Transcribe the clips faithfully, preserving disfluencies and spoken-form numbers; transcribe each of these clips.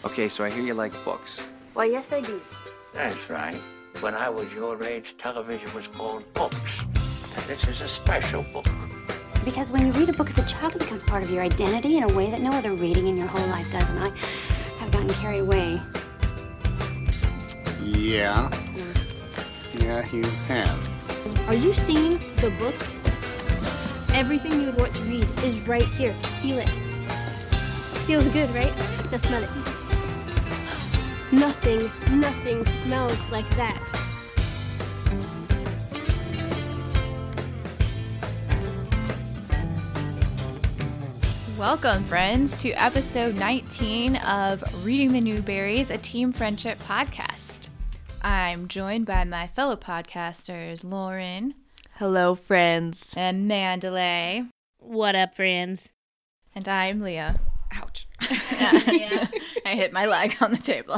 Okay, so I hear you like books. Why, yes, I do. That's right. When I was your age, television was called books. And this is a special book. Because when you read a book as a child, it becomes part of your identity in a way that no other reading in your whole life does. And I have gotten carried away. Yeah. Yeah, you have. Are you seeing the books? Everything you would want to read is right here. Feel it. Feels good, right? Now smell it. Nothing, nothing smells like that. Welcome, friends, to episode nineteen of Reading the Newberries, a team friendship podcast. I'm joined by my fellow podcasters, Lauren. Hello, friends. And Mandalay. What up, friends? And I'm Leah. Ouch. yeah. I hit my leg on the table.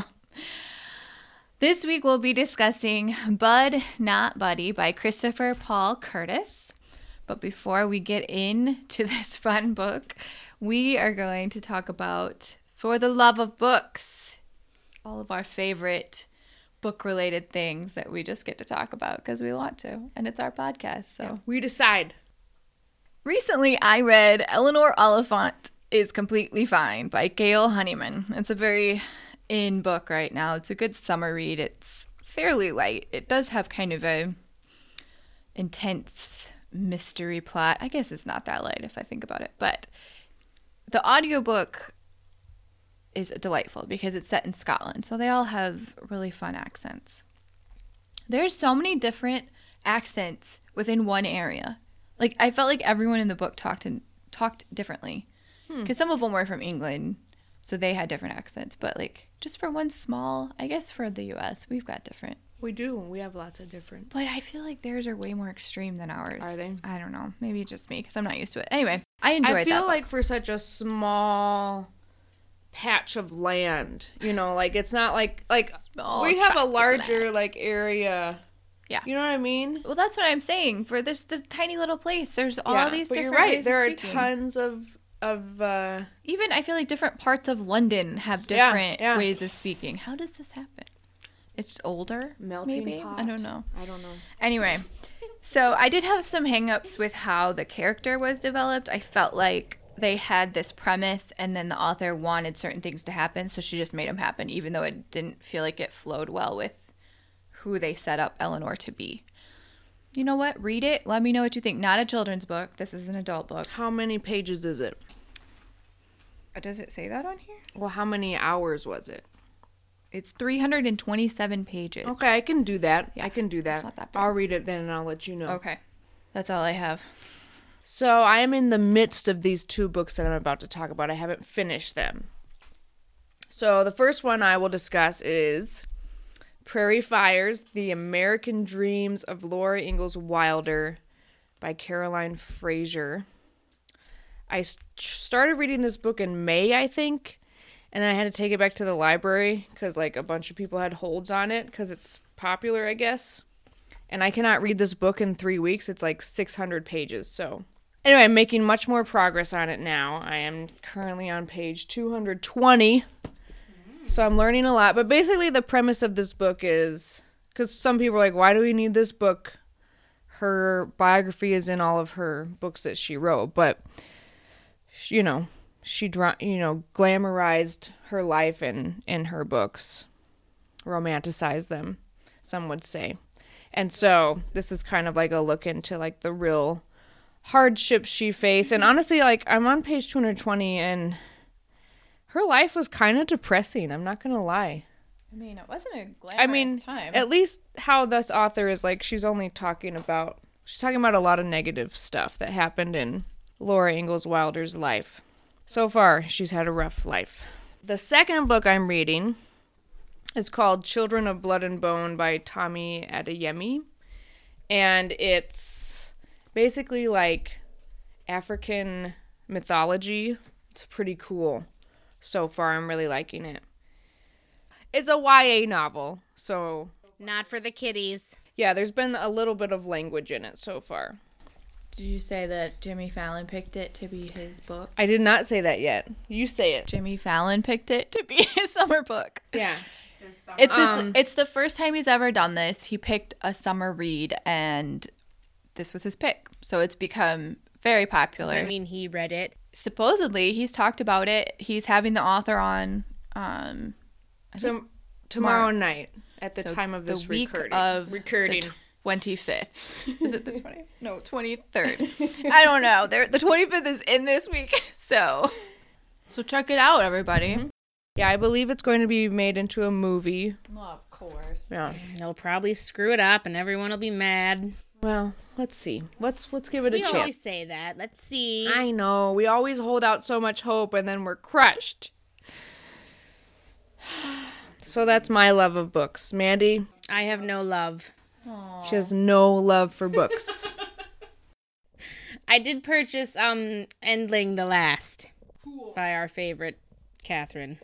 This week we'll be discussing Bud, Not Buddy by Christopher Paul Curtis. But before we get into this fun book, we are going to talk about For the Love of Books, all of our favorite book-related things that we just get to talk about because we want to, and it's our podcast. So yeah, we decide. Recently, I read Eleanor Oliphant is Completely Fine by Gail Honeyman. It's a very in book right now. It's a good summer read. It's fairly light. It does have kind of a intense mystery plot. I guess it's not that light if I think about it, but the audiobook is delightful because it's set in Scotland, so they all have really fun accents. There's so many different accents within one area. Like, I felt like everyone in the book talked and talked differently because hmm. some of them were from England, so they had different accents, but like just for one small, I guess for the U S, we've got different. We do. We have lots of different. But I feel like theirs are way more extreme than ours. Are they? I don't know. Maybe just me because I'm not used to it. Anyway, I enjoyed that. I feel book. like for such a small patch of land, you know, like it's not like like Small we have a tract of larger land. like area. Yeah. You know what I mean? Well, that's what I'm saying. For this this tiny little place, there's all yeah, these but different you're right. ways There of are speaking. tons of of uh Even I feel like different parts of London have Yeah, different yeah. ways of speaking. How does this happen? It's older, melting maybe? pot. I don't know. I don't know. Anyway, so I did have some hang-ups with how the character was developed. I felt like they had this premise and then the author wanted certain things to happen, so she just made them happen, even though it didn't feel like it flowed well with who they set up Eleanor to be. You know what? Read it. Let me know what you think. Not a children's book. This is an adult book. How many pages is it? Does it say that on here? Well, how many hours was it? It's three hundred twenty-seven pages. Okay, I can do that. Yeah, I can do that. it's not that bad. I'll read it then and I'll let you know. Okay. That's all I have. So I am in the midst of these two books that I'm about to talk about. I haven't finished them. So the first one I will discuss is Prairie Fires, The American Dreams of Laura Ingalls Wilder by Caroline Fraser. I started reading this book in May, I think, and then I had to take it back to the library because, like, a bunch of people had holds on it because it's popular, I guess. And I cannot read this book in three weeks. It's like six hundred pages, so... Anyway, I'm making much more progress on it now. I am currently on page two hundred twenty, so I'm learning a lot. But basically, the premise of this book is... Because some people are like, why do we need this book? Her biography is in all of her books that she wrote, but... You know, she, you know, glamorized her life in, in her books, romanticized them, some would say. And so this is kind of like a look into like the real hardships she faced. And honestly, like I'm on page two hundred twenty and her life was kind of depressing. I'm not going to lie. I mean, it wasn't a glamorous I mean, time. At least how this author is like, she's only talking about, she's talking about a lot of negative stuff that happened in Laura Ingalls Wilder's life. So far, she's had a rough life. The second book I'm reading is called Children of Blood and Bone by Tommy Adeyemi. And it's basically like African mythology. It's pretty cool. So far, I'm really liking it. It's a Y A novel, so... Not for the kiddies. Yeah, there's been a little bit of language in it so far. Did you say that Jimmy Fallon picked it to be his book? I did not say that yet. You say it. Jimmy Fallon picked it to be his summer book. Yeah. It's his, Um, it's the first time he's ever done this. He picked a summer read, and this was his pick. So it's become very popular. Does that mean he read it? Supposedly, he's talked about it. He's having the author on um, I think Tom- tomorrow Mar- night at the so time of this the week recording. of recording. the twenty-fifth. Is it the twentieth? No, twenty-third. I don't know. There, the twenty-fifth is in this week, so so check it out, everybody. Mm-hmm. Yeah, I believe it's going to be made into a movie. Well, of course. Yeah. They'll probably screw it up and everyone will be mad. Well, let's see. Let's let's give it a We chance. always say that. Let's see. I know. We always hold out so much hope and then we're crushed. So that's my love of books. Mandy, I have no love. she has no love for books. I did purchase um Endling the Last by our favorite Catherine.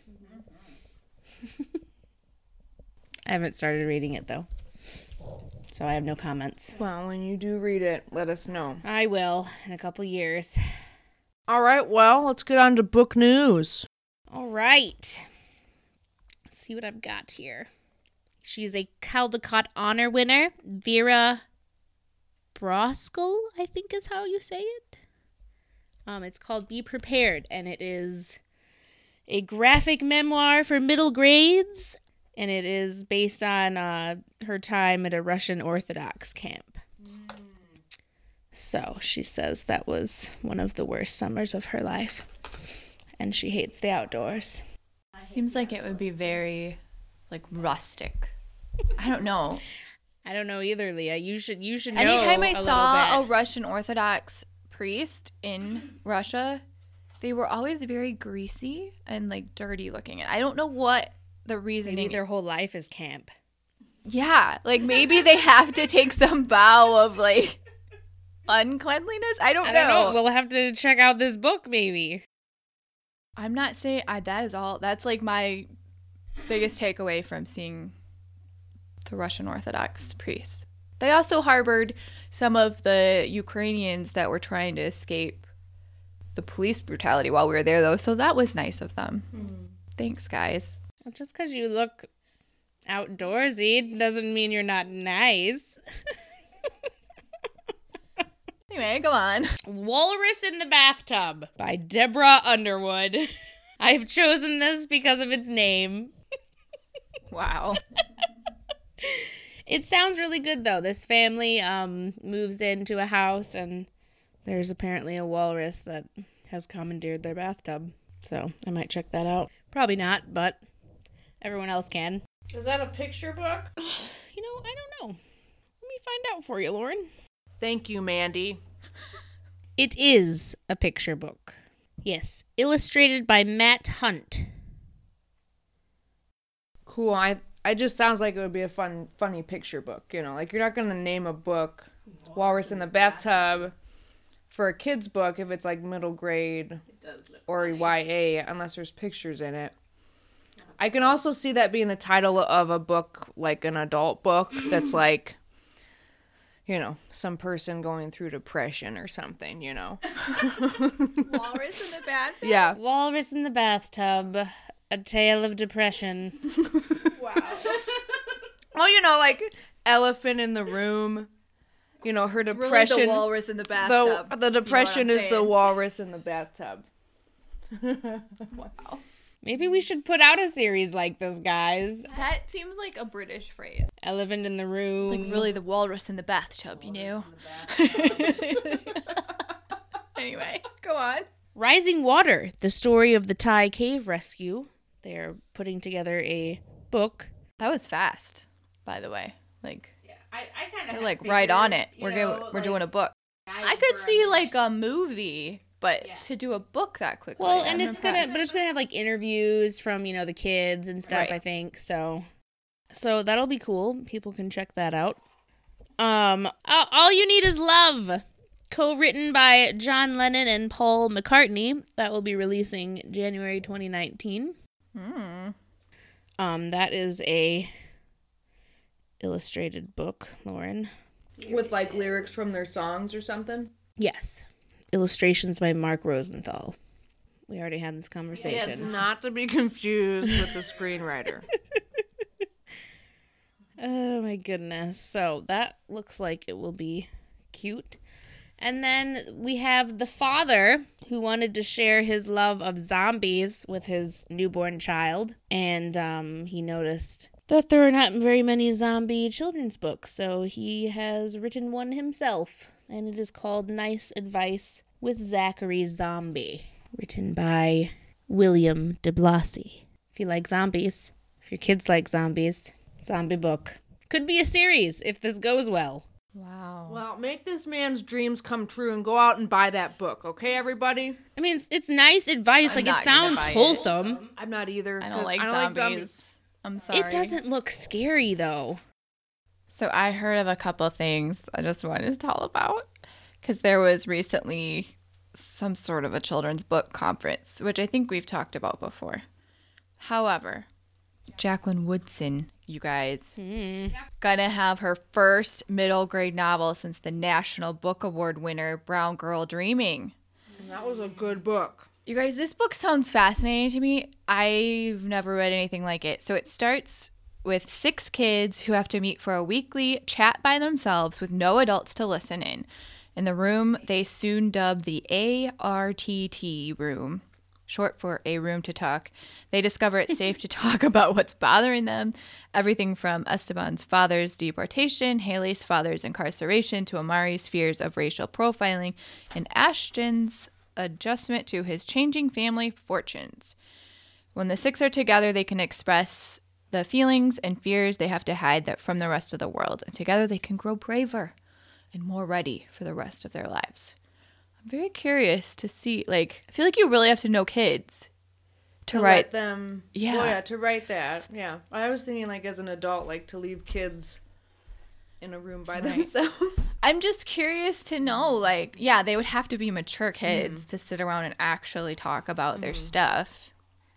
I haven't started reading it though, so I have no comments. Well, when you do read it, let us know. I will in a couple years. All right, well, let's get on to book news. All right. Let's see what I've got here. She's a Caldecott Honor winner. Vera Broskell, I think is how you say it. Um, it's called Be Prepared, and it is a graphic memoir for middle grades, and it is based on uh, her time at a Russian Orthodox camp. Mm. So she says that was one of the worst summers of her life, and she hates the outdoors. Seems like it would be very, like, rustic. I don't know. I don't know either, Leah. You should you should know. Anytime I a saw a little bit. Russian Orthodox priest in Russia, they were always very greasy and like dirty looking. And I don't know what the reasoning. Maybe their whole life is camp. Yeah, like maybe they have to take some vow of like uncleanliness. I don't I know. don't know. We'll have to check out this book, maybe. I'm not saying I, that is all. That's like my biggest takeaway from seeing the Russian Orthodox priests. They also harbored some of the Ukrainians that were trying to escape the police brutality while we were there, though. So that was nice of them. Mm. Thanks, guys. Well, just because you look outdoorsy doesn't mean you're not nice. Anyway, go on. Walrus in the Bathtub by Deborah Underwood. I've chosen this because of its name. Wow. It sounds really good, though. This family um, moves into a house, and there's apparently a walrus that has commandeered their bathtub. So I might check that out. Probably not, but everyone else can. Is that a picture book? You know, I don't know. Let me find out for you, Lauren. Thank you, Mandy. It is a picture book. Yes. Illustrated by Matt Hunt. Cool. I it just sounds like it would be a fun, funny picture book. You know, like you're not going to name a book Walrus in the Bathtub for a kid's book if it's like middle grade or Y A unless there's pictures in it. I can also see that being the title of a book, like an adult book that's like, you know, some person going through depression or something, you know. Walrus in the bathtub? Yeah. Walrus in the Bathtub, A Tale of Depression. Wow. Well, you know, like Elephant in the Room. You know, her Really depression. the walrus in the bathtub. The, the depression You know what I'm is the saying? walrus in the bathtub. Wow. Maybe we should put out a series like this, guys. That seems like a British phrase. Elephant in the Room. Like really the walrus in the bathtub, you know? Anyway, go on. Rising Water, the story of the Thai cave rescue. They are putting together a book. That was fast, by the way. Like, I, I kind they're like right on it. We're go- we're doing a book. I could see like a movie, but Yeah. to do a book that quickly. Well, and I'm it's gonna, impressed. but it's gonna have like interviews from, you know, the kids and stuff. Right. I think so. So that'll be cool. People can check that out. Um, uh, All You Need Is Love, co-written by John Lennon and Paul McCartney. That will be releasing January twenty nineteen. Mm. Um, that is a illustrated book, Lauren. With like lyrics from their songs or something? Yes. Illustrations by Mark Rosenthal. We already had this conversation. Yes, not to be confused with the screenwriter. Oh my goodness. So that looks like it will be cute. And then we have the father who wanted to share his love of zombies with his newborn child. And um, he noticed that there are not very many zombie children's books. So he has written one himself. And it is called Nice Advice with Zachary Zombie. Written by William de Blasi. If you like zombies, if your kids like zombies, zombie book. Could be a series if this goes well. Wow. Well, make this man's dreams come true and go out and buy that book, okay, everybody? I mean, it's, it's nice advice. I'm like, not it gonna sounds buy it. wholesome. I'm not either. I don't 'cause like I zombies. don't like zombies. I'm sorry. It doesn't look scary, though. So I heard of a couple things I just wanted to tell about. Because there was recently some sort of a children's book conference, which I think we've talked about before. However, Jacqueline Woodson, you guys, Mm. gonna have her first middle grade novel since the National Book Award winner, Brown Girl Dreaming. And that was a good book. You guys, this book sounds fascinating to me. I've never read anything like it. So it starts with six kids who have to meet for a weekly chat by themselves with no adults to listen in. In the room they soon dub the A R T T room, short for A Room to Talk. They discover it's safe to talk about what's bothering them. Everything from Esteban's father's deportation, Haley's father's incarceration, to Amari's fears of racial profiling, and Ashton's adjustment to his changing family fortunes. When the six are together, they can express the feelings and fears they have to hide that from the rest of the world. And together they can grow braver and more ready for the rest of their lives. I'm very curious to see, like, I feel like you really have to know kids to, To write let them. Yeah. Well, yeah, to write that. Yeah. I was thinking, like, as an adult, like, to leave kids in a room by themselves. I'm just curious to know, like, yeah, they would have to be mature kids mm. to sit around and actually talk about mm. their stuff.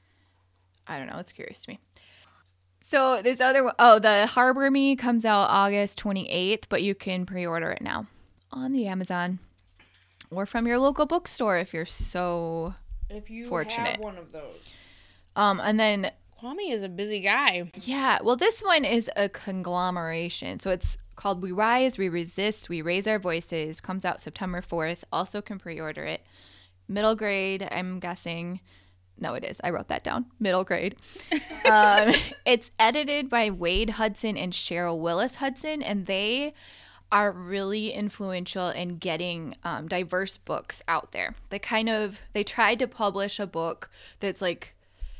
I don't know. It's curious to me. So this other one, oh, the Harbor Me comes out August twenty-eighth, but you can pre-order it now on the Amazon or from your local bookstore if you're so if you fortunate. have one of those. Um, and then Kwame is a busy guy. Yeah, well, this one is a conglomeration. So it's called We Rise, We Resist, We Raise Our Voices. Comes out September fourth. Also can pre-order it. Middle grade, I'm guessing. No, it is. I wrote that down. Middle grade. um, it's edited by Wade Hudson and Cheryl Willis Hudson, and they are really influential in getting um, diverse books out there. They kind of, they tried to publish a book that's like,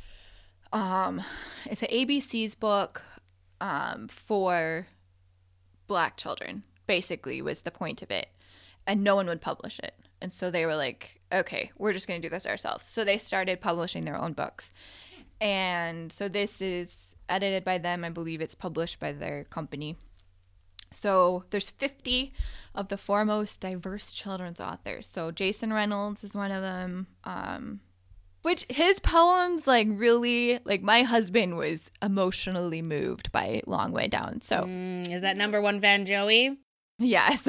um, it's an A B C's book um, for Black children, basically was the point of it. And no one would publish it. And so they were like, okay, we're just going to do this ourselves. So they started publishing their own books. And so this is edited by them. I believe it's published by their company. So there's fifty of the foremost diverse children's authors. So Jason Reynolds is one of them. Um, which his poems, like, really, like, my husband was emotionally moved by Long Way Down. So mm, is that number one fan Joey? Yes.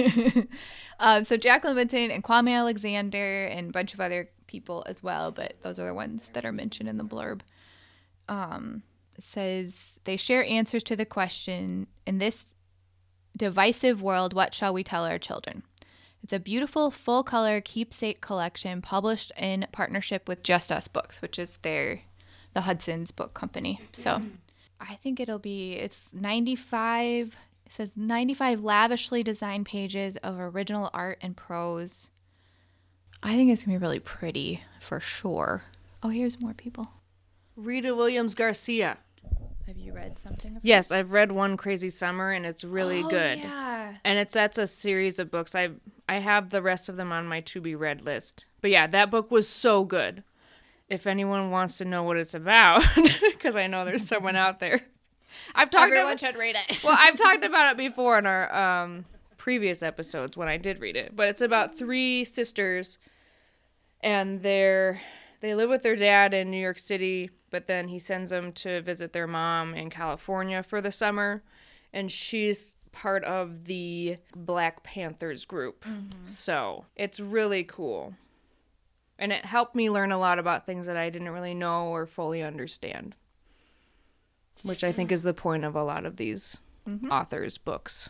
um, so Jacqueline Woodson and Kwame Alexander and a bunch of other people as well, but those are the ones that are mentioned in the blurb. Um, it says, they share answers to the question, in this divisive world, what shall we tell our children? It's a beautiful full-color keepsake collection published in partnership with Just Us Books, which is their the Hudson's book company. So I think it'll be, it's ninety-five... It says ninety-five lavishly designed pages of original art and prose. I think it's going to be really pretty, for sure. Oh, here's more people. Rita Williams Garcia. Have you read something? Yes, I've read One Crazy Summer, and it's really oh, good. Yeah. And it's that's a series of books. I I have the rest of them on my to-be-read list. But yeah, that book was so good. If anyone wants to know what it's about, because I know there's someone out there. I've talked Everyone about, should read it. Well, I've talked about it before in our um, previous episodes when I did read it. But it's about three sisters, and they're they live with their dad in New York City, but then he sends them to visit their mom in California for the summer, and she's part of the Black Panthers group. Mm-hmm. So it's really cool. And it helped me learn a lot about things that I didn't really know or fully understand, which I think is the point of a lot of these mm-hmm. authors' books.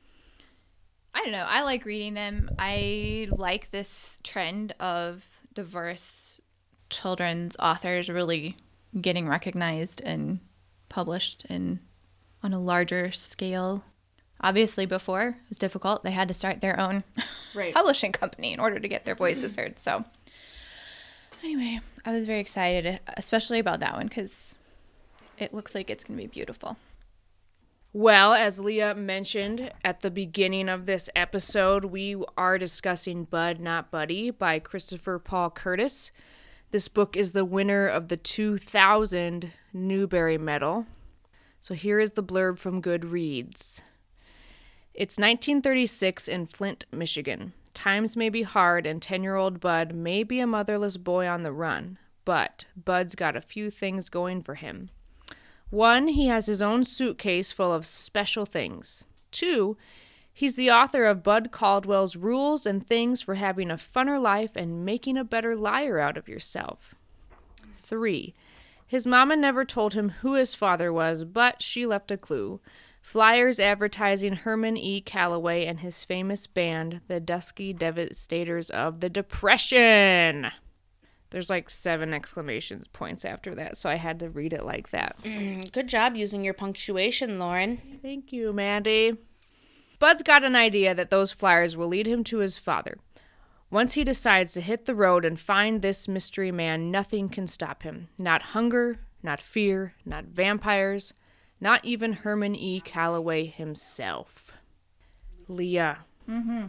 I don't know. I like reading them. I like this trend of diverse children's authors really getting recognized and published in on a larger scale. Obviously, before it was difficult. They had to start their own right. publishing company in order to get their voices heard. So anyway, I was very excited, especially about that one, because it looks like it's going to be beautiful. Well, as Leah mentioned at the beginning of this episode, we are discussing Bud, Not Buddy by Christopher Paul Curtis. This book is the winner of the two thousand Newbery Medal. So here is the blurb from Goodreads. It's nineteen thirty-six in Flint, Michigan. Times may be hard, and ten-year-old Bud may be a motherless boy on the run, but Bud's got a few things going for him. One, he has his own suitcase full of special things. Two, he's the author of Bud Caldwell's Rules and Things for Having a Funner Life and Making a Better Liar Out of Yourself. Three, his mama never told him who his father was, but she left a clue. Flyers advertising Herman E. Calloway and his famous band, the Dusky Devastators of the Depression. There's like seven exclamation points after that, so I had to read it like that. Mm, good job using your punctuation, Lauren. Thank you, Mandy. Bud's got an idea that those flyers will lead him to his father. Once he decides to hit the road and find this mystery man, nothing can stop him. Not hunger, not fear, not vampires, not even Herman E. Calloway himself. Leah, mm-hmm.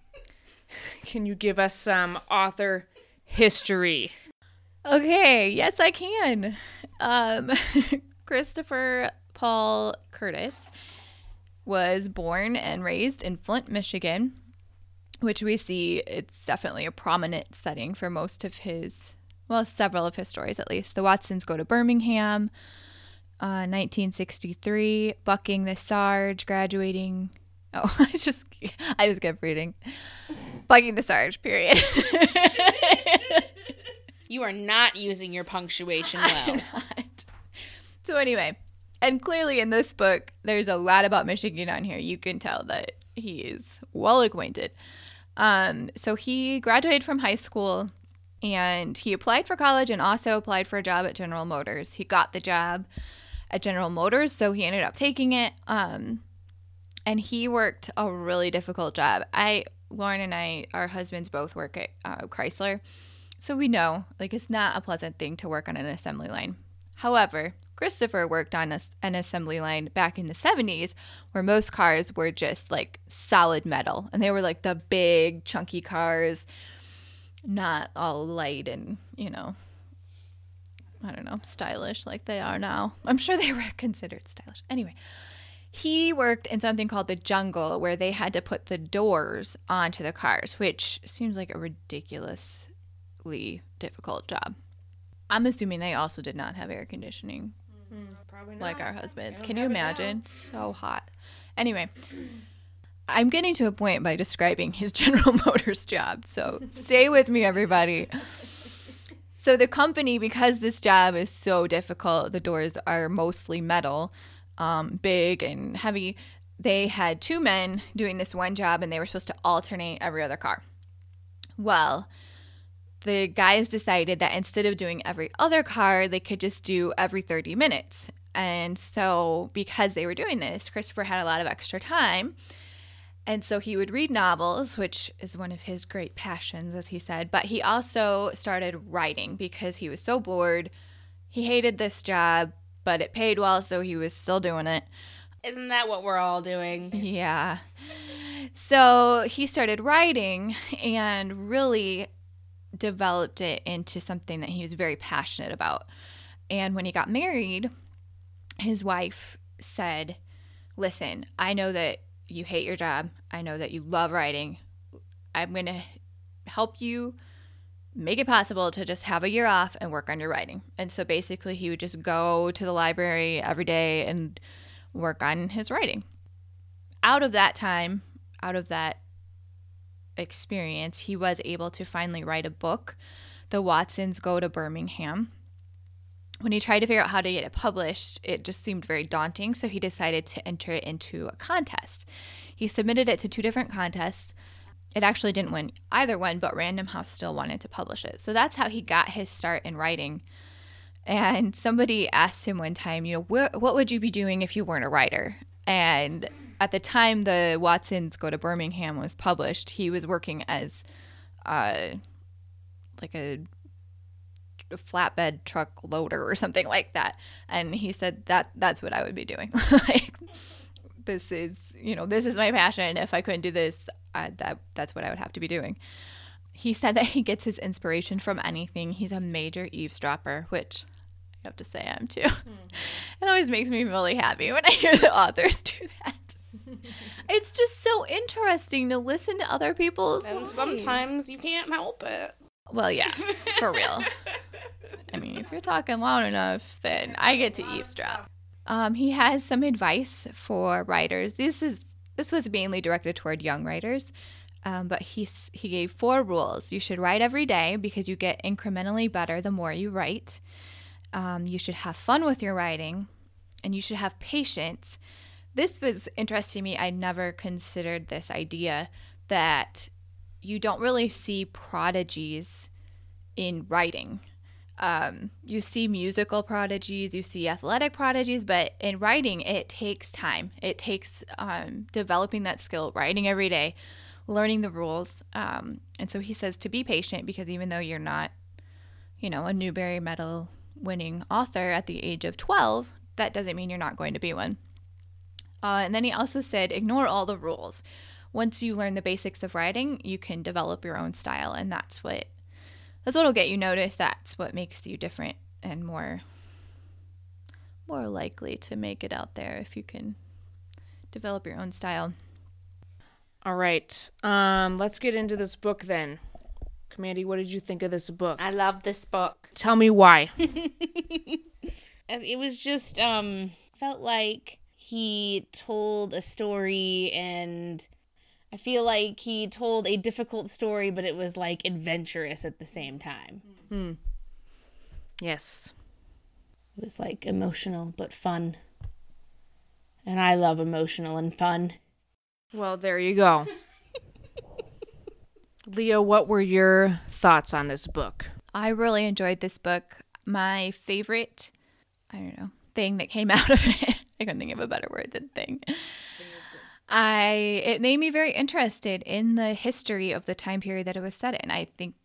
can you give us some author history? Okay, yes, I can. Um, Christopher Paul Curtis was born and raised in Flint, Michigan, which we see it's definitely a prominent setting for most of his, well, several of his stories at least. The Watsons go to Birmingham. Uh, nineteen sixty-three, bucking the Sarge, graduating. Oh, I just, I just kept reading. Bucking the Sarge, period. You are not using your punctuation well. I'm not. So anyway, and clearly in this book, there's a lot about Michigan on here. You can tell that he is well acquainted. Um, so he graduated from high school, and he applied for college and also applied for a job at General Motors. He got the job at General Motors, so he ended up taking it. Um, and he worked a really difficult job. I, Lauren and I, our husbands both work at uh, Chrysler, so we know, like, it's not a pleasant thing to work on an assembly line. However, Christopher worked on a, an assembly line back in the seventies where most cars were just, like, solid metal. And they were, like, the big, chunky cars, not all light and, you know, I don't know, stylish like they are now. I'm sure they were considered stylish. Anyway, he worked in something called the jungle where they had to put the doors onto the cars, which seems like a ridiculously difficult job. I'm assuming they also did not have air conditioning. Mm, probably not. Like our husbands. Can you imagine? So hot. Anyway, I'm getting to a point by describing his General Motors job, so stay with me, everybody. So the company, because this job is so difficult, the doors are mostly metal, um, big and heavy. They had two men doing this one job, and they were supposed to alternate every other car. Well, the guys decided that instead of doing every other car, they could just do every thirty minutes. And so because they were doing this, Christopher had a lot of extra time. And so he would read novels, which is one of his great passions, as he said. But he also started writing because he was so bored. He hated this job, but it paid well, so he was still doing it. Isn't that what we're all doing? Yeah. So he started writing and really developed it into something that he was very passionate about. And when he got married, his wife said, listen, I know that you hate your job. I know that you love writing. I'm going to help you make it possible to just have a year off and work on your writing. And so basically he would just go to the library every day and work on his writing. out of that time, out of that experience, he was able to finally write a book, The Watsons Go to Birmingham. When he tried to figure out how to get it published, it just seemed very daunting, so he decided to enter it into a contest. He submitted it to two different contests. It actually didn't win either one, but Random House still wanted to publish it. So that's how he got his start in writing. And somebody asked him one time, you know, wh- what would you be doing if you weren't a writer? And at the time the Watsons Go to Birmingham was published, he was working as uh, like a a flatbed truck loader or something like that, and he said that that's what I would be doing. Like, this is, you know, this is my passion. If I couldn't do this, I, that that's what I would have to be doing. He said that he gets his inspiration from anything. He's a major eavesdropper, which I have to say I am too. Mm-hmm. It always makes me really happy when I hear the authors do that. It's just so interesting to listen to other people's And lives. sometimes you can't help it. Well, yeah, for real. I mean, if you're talking loud enough, then I get to eavesdrop. Um, he has some advice for writers. This is this was mainly directed toward young writers, um, but he he gave four rules. You should write every day because you get incrementally better the more you write. Um, you should have fun with your writing, and you should have patience. This was interesting to me. I never considered this idea that you don't really see prodigies in writing. Um, you see musical prodigies, you see athletic prodigies, but in writing, it takes time. It takes um, developing that skill, writing every day, learning the rules. Um, and so he says to be patient because even though you're not, you know, a Newbery Medal winning author at the age of twelve, that doesn't mean you're not going to be one. Uh, and then he also said, ignore all the rules. Once you learn the basics of writing, you can develop your own style, and that's what that's what'll get you noticed. That's what makes you different and more more likely to make it out there if you can develop your own style. All right. Um, let's get into this book then. Commandy, what did you think of this book? I love this book. Tell me why. It was just um felt like he told a story, and I feel like he told a difficult story, but it was like adventurous at the same time. Hmm. Yes. It was like emotional but fun. And I love emotional and fun. Well, there you go. Leah, what were your thoughts on this book? I really enjoyed this book. My favorite, I don't know, thing that came out of it, I couldn't think of a better word than thing. I it made me very interested in the history of the time period that it was set in. I think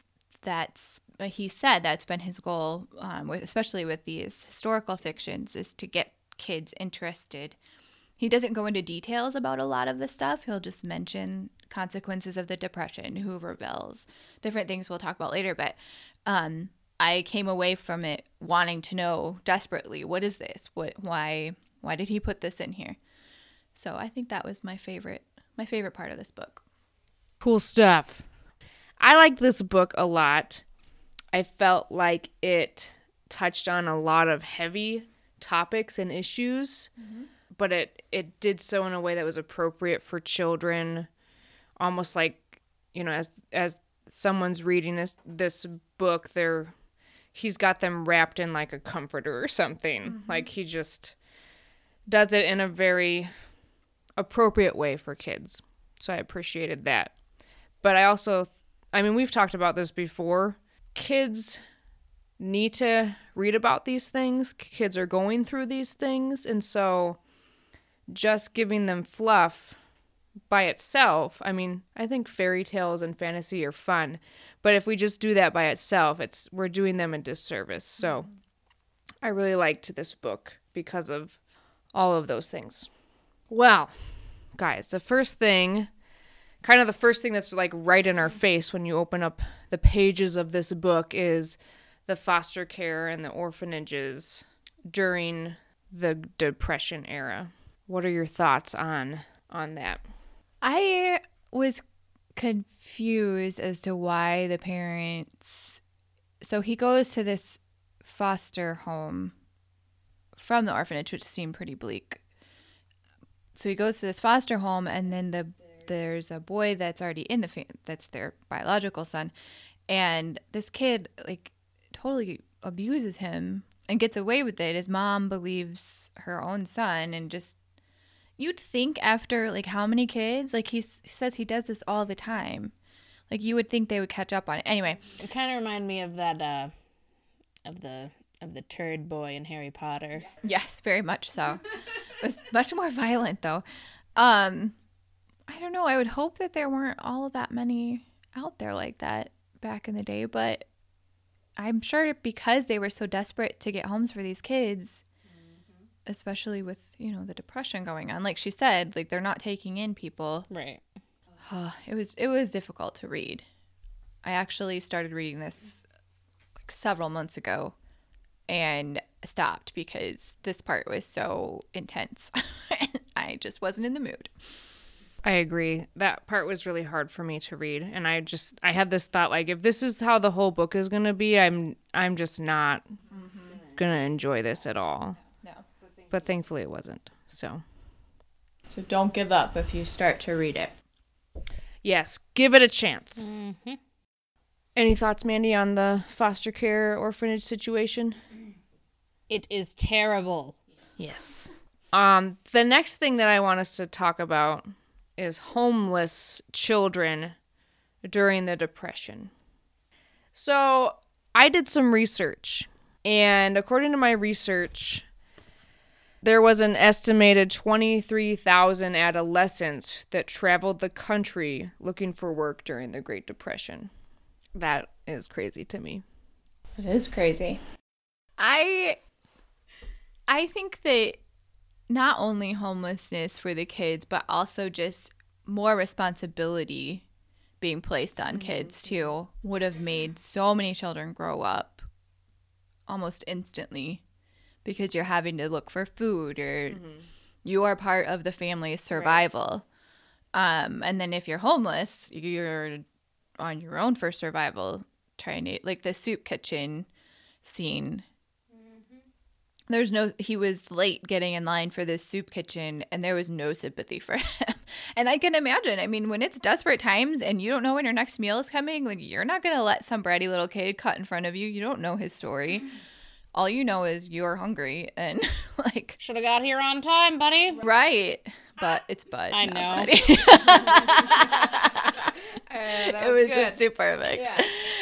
that's he said that's been his goal, um, with especially with these historical fictions, is to get kids interested. He doesn't go into details about a lot of this stuff. He'll just mention consequences of the Depression, Hoovervilles, different things we'll talk about later. But um, I came away from it wanting to know desperately, what is this? What? Why? Why did he put this in here? So I think that was my favorite, my favorite part of this book. Cool stuff. I like this book a lot. I felt like it touched on a lot of heavy topics and issues, mm-hmm. but it, it did so in a way that was appropriate for children, almost like, you know, as as someone's reading this, this book, they're he's got them wrapped in like a comforter or something. Mm-hmm. Like he just does it in a very appropriate way for kids. So I appreciated that. But I also, I mean, we've talked about this before. Kids need to read about these things. Kids are going through these things. And so just giving them fluff by itself, I mean, I think fairy tales and fantasy are fun. But if we just do that by itself, it's we're doing them a disservice. So mm-hmm. I really liked this book because of all of those things. Well, guys, the first thing, kind of the first thing that's like right in our face when you open up the pages of this book is the foster care and the orphanages during the Depression era. What are your thoughts on on that? I was confused as to why the parents, so he goes to this foster home from the orphanage, which seemed pretty bleak. so he goes to this foster home, and then the there's a boy that's already in the fa- that's their biological son, and this kid like totally abuses him and gets away with it. His mom believes her own son, and just you'd think after like how many kids, like he says he does this all the time, like you would think they would catch up on it. Anyway, it kind of reminded me of that uh of the of the turd boy in Harry Potter. Yes, very much so. It was much more violent though. um I don't know. I would hope that there weren't all that many out there like that back in the day, but I'm sure because they were so desperate to get homes for these kids, mm-hmm. especially with, you know, the depression going on. Like she said, like they're not taking in people. Right. Uh, it was it was difficult to read. I actually started reading this like several months ago and stopped because this part was so intense. And I just wasn't in the mood. I agree. That part was really hard for me to read, and I just I had this thought like if this is how the whole book is going to be, I'm I'm just not mm-hmm. going to enjoy this at all. No. But thankfully it wasn't. So So don't give up if you start to read it. Yes, give it a chance. Mm-hmm. Any thoughts, Mandy, on the foster care orphanage situation? It is terrible. Yes. Um the next thing that I want us to talk about is homeless children during the Depression. So I did some research, and according to my research, there was an estimated twenty-three thousand adolescents that traveled the country looking for work during the Great Depression. That is crazy to me. It is crazy. I I think that not only homelessness for the kids, but also just more responsibility being placed on kids too would have made so many children grow up almost instantly, because you're having to look for food or mm-hmm. you are part of the family's survival. Right. Um, and then if you're homeless, you're on your own for survival, trying to, like the soup kitchen scene. There's no, he was late getting in line for this soup kitchen, and there was no sympathy for him. And I can imagine, I mean, when it's desperate times and you don't know when your next meal is coming, like you're not going to let some bratty little kid cut in front of you. You don't know his story. All you know is you're hungry and like. Should have got here on time, buddy. Right. But it's Bud. I know. uh, it was good. Just too perfect. Yeah.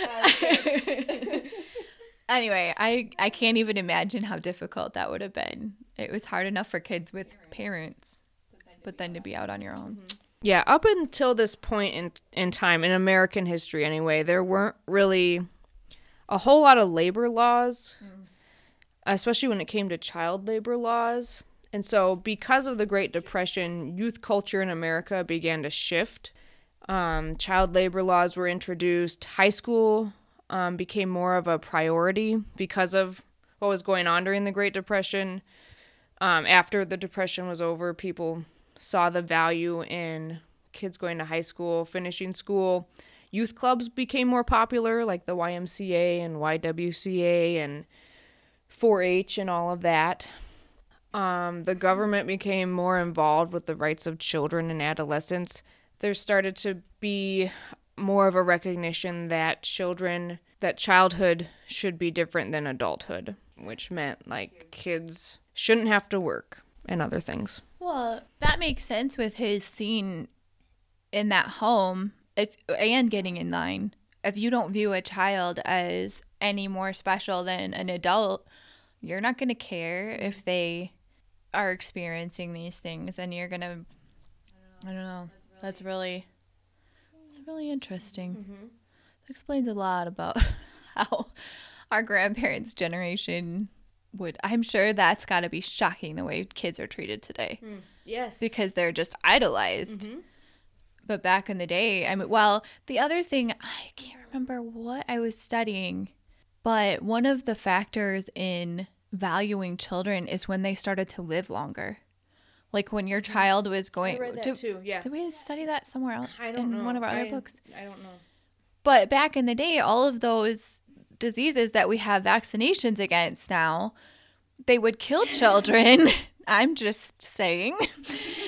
Anyway, I, I can't even imagine how difficult that would have been. It was hard enough for kids with parents, but then to be out on your own. Yeah, up until this point in in time, in American history anyway, there weren't really a whole lot of labor laws, mm. especially when it came to child labor laws. And so because of the Great Depression, youth culture in America began to shift. Um, child labor laws were introduced. High school Um, became more of a priority because of what was going on during the Great Depression. Um, after the Depression was over, people saw the value in kids going to high school, finishing school. Youth clubs became more popular, like the Y M C A and Y W C A and four H and all of that. Um, the government became more involved with the rights of children and adolescents. There started to be more of a recognition that children, that childhood should be different than adulthood, which meant like kids shouldn't have to work and other things. Well, that makes sense with his scene in that home, if and getting in line. If you don't view a child as any more special than an adult, you're not going to care if they are experiencing these things, and you're going to, I don't know, that's really... It's really interesting. Mm-hmm. It explains a lot about how our grandparents' generation would. I'm sure that's got to be shocking the way kids are treated today. Mm. Yes. Because they're just idolized. Mm-hmm. But back in the day, I mean, well, the other thing, I can't remember what I was studying, but one of the factors in valuing children is when they started to live longer. Like when your child was going. I read that did, too. Yeah. Did we study that somewhere else? I don't in know. one of our I, other books? I don't know. But back in the day, all of those diseases that we have vaccinations against now, they would kill children. I'm just saying.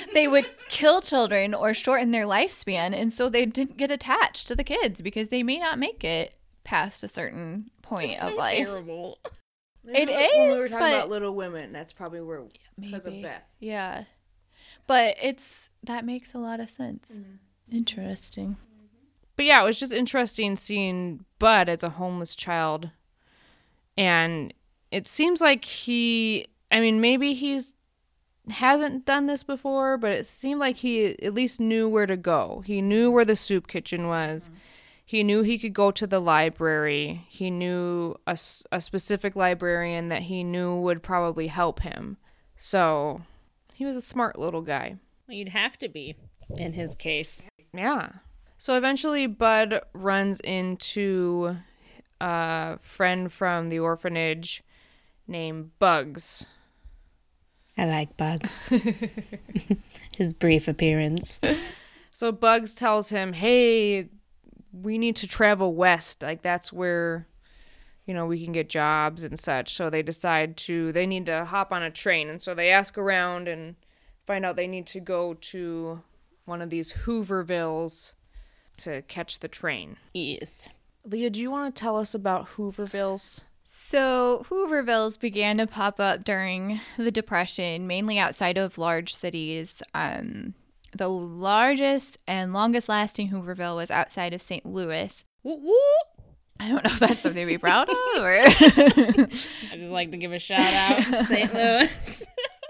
they would kill children or shorten their lifespan, and so they didn't get attached to the kids because they may not make it past a certain point It's of so life. terrible. It Maybe when we were is, talking but- about Little Women, that's probably where because of Maybe. Beth. Yeah. But it's that makes a lot of sense. Interesting. But yeah, it was just interesting seeing Bud as a homeless child. And it seems like he, I mean, maybe he's hasn't done this before, but it seemed like he at least knew where to go. He knew where the soup kitchen was. He knew he could go to the library. He knew a, s- a specific librarian that he knew would probably help him. So he was a smart little guy. Well, you'd have to be in his case. Yeah. So eventually Bud runs into a friend from the orphanage named Bugs. I like Bugs. His brief appearance. So Bugs tells him, hey, we need to travel west. Like, that's where, you know, we can get jobs and such. So they decide to, they need to hop on a train. And so they ask around and find out they need to go to one of these Hoovervilles to catch the train. Yes. Leah, do you want to tell us about Hoovervilles? So Hoovervilles began to pop up during the Depression, mainly outside of large cities. Um, the largest and longest lasting Hooverville was outside of Saint Louis. Whoop, whoop. I don't know if that's something to be proud of or... I just like to give a shout out to Saint Louis.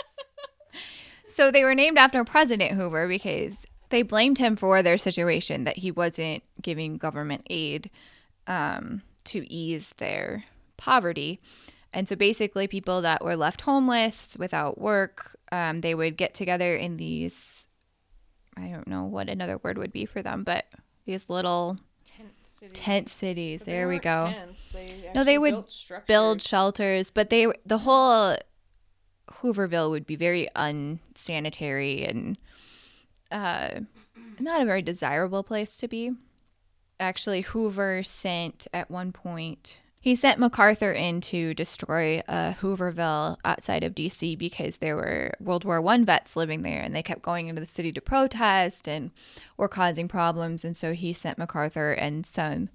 So they were named after President Hoover because they blamed him for their situation, that he wasn't giving government aid um, to ease their poverty. And so basically people that were left homeless without work, um, they would get together in these, I don't know what another word would be for them, but these little Tent city. tent cities. But they There we weren't go. tents. They No, they actually would built structures. build shelters, but they the whole Hooverville would be very unsanitary and uh, not a very desirable place to be. Actually, Hoover sent at one point, he sent MacArthur in to destroy uh, Hooverville outside of D C because there were World War One vets living there, and they kept going into the city to protest and were causing problems. And so he sent MacArthur and some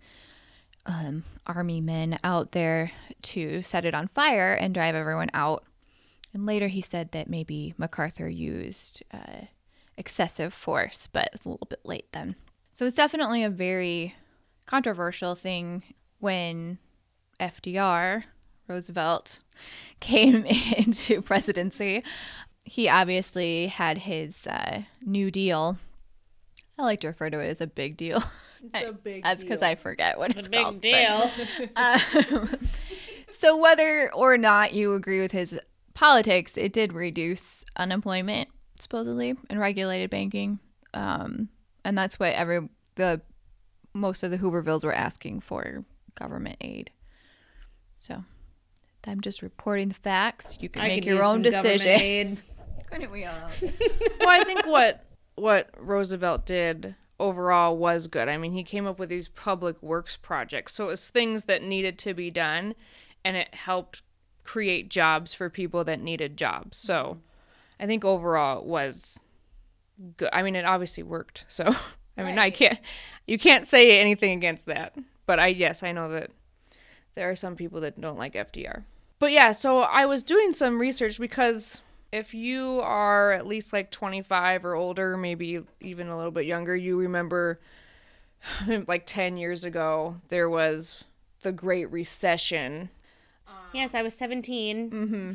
um, army men out there to set it on fire and drive everyone out. And later he said that maybe MacArthur used uh, excessive force, but it was a little bit late then. So it's definitely a very controversial thing when F D R, Roosevelt, came into presidency. He obviously had his uh, New Deal. I like to refer to it as a big deal. It's a big That's because deal. I forget what It's it's a big called. but- deal. um, so whether or not you agree with his politics, it did reduce unemployment, supposedly, and regulated banking. Um, and that's what every the most of the Hoovervilles were asking for, government aid. So I'm just reporting the facts. You can I make could your use own some government decision. aid. Couldn't we all? Well, I think what what Roosevelt did overall was good. I mean, he came up with these public works projects. So it was things that needed to be done, and it helped create jobs for people that needed jobs. So I think overall it was good. I mean, it obviously worked. So, I mean, I can't, you can't say anything against that. But I, yes, I know that there are some people that don't like F D R. But yeah, so I was doing some research because if you are at least like twenty-five or older, maybe even a little bit younger, you remember like ten years ago, there was the Great Recession. Yes, I was seventeen.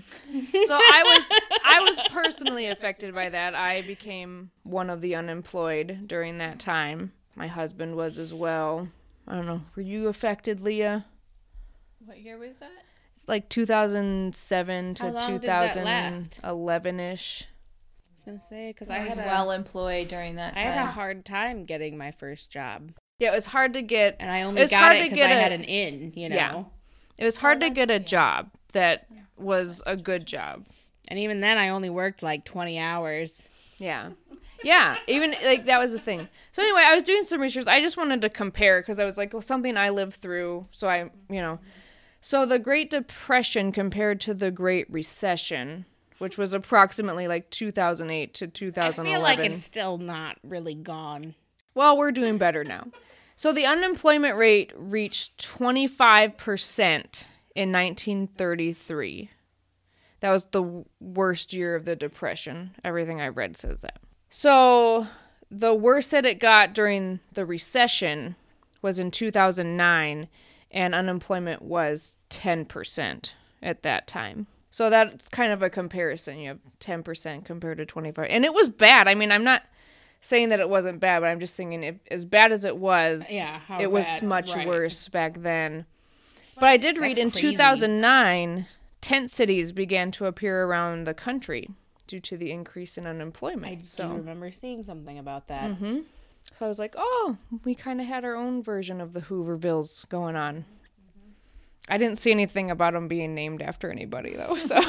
So I was I was personally affected by that. I became one of the unemployed during that time. My husband was as well. I don't know. Were you affected, Leah? What year was that? It's like two thousand seven How to long did that last? twenty eleven-ish. I was gonna say because I I was had a, well employed during that I time. had a hard time getting my first job, Yeah, it was hard to get. and I only It's got hard it to because get I a- had an in. You know. Yeah. It was hard to get a job that was a good job. And even then, I only worked like twenty hours. Yeah. Yeah. Even like that was the thing. So anyway, I was doing some research. I just wanted to compare because I was like, well, something I lived through. So I, you know, so the Great Depression compared to the Great Recession which was approximately like two thousand eight to two thousand eleven. I feel like it's still not really gone. Well, we're doing better now. So the unemployment rate reached twenty-five percent in nineteen thirty-three. That was the worst year of the Depression. Everything I read says that. So the worst that it got during the recession was in two thousand nine, and unemployment was ten percent at that time. So that's kind of a comparison. You have ten percent compared to twenty-five. And it was bad. I mean, I'm not saying that it wasn't bad, but I'm just thinking if, as bad as it was, yeah, how it was bad, much right. worse back then. But I did read That's in crazy. two thousand nine, tent cities began to appear around the country due to the increase in unemployment. I so. do remember seeing something about that. Mm-hmm. So I was like, oh, we kind of had our own version of the Hoovervilles going on. Mm-hmm. I didn't see anything about them being named after anybody, though, so...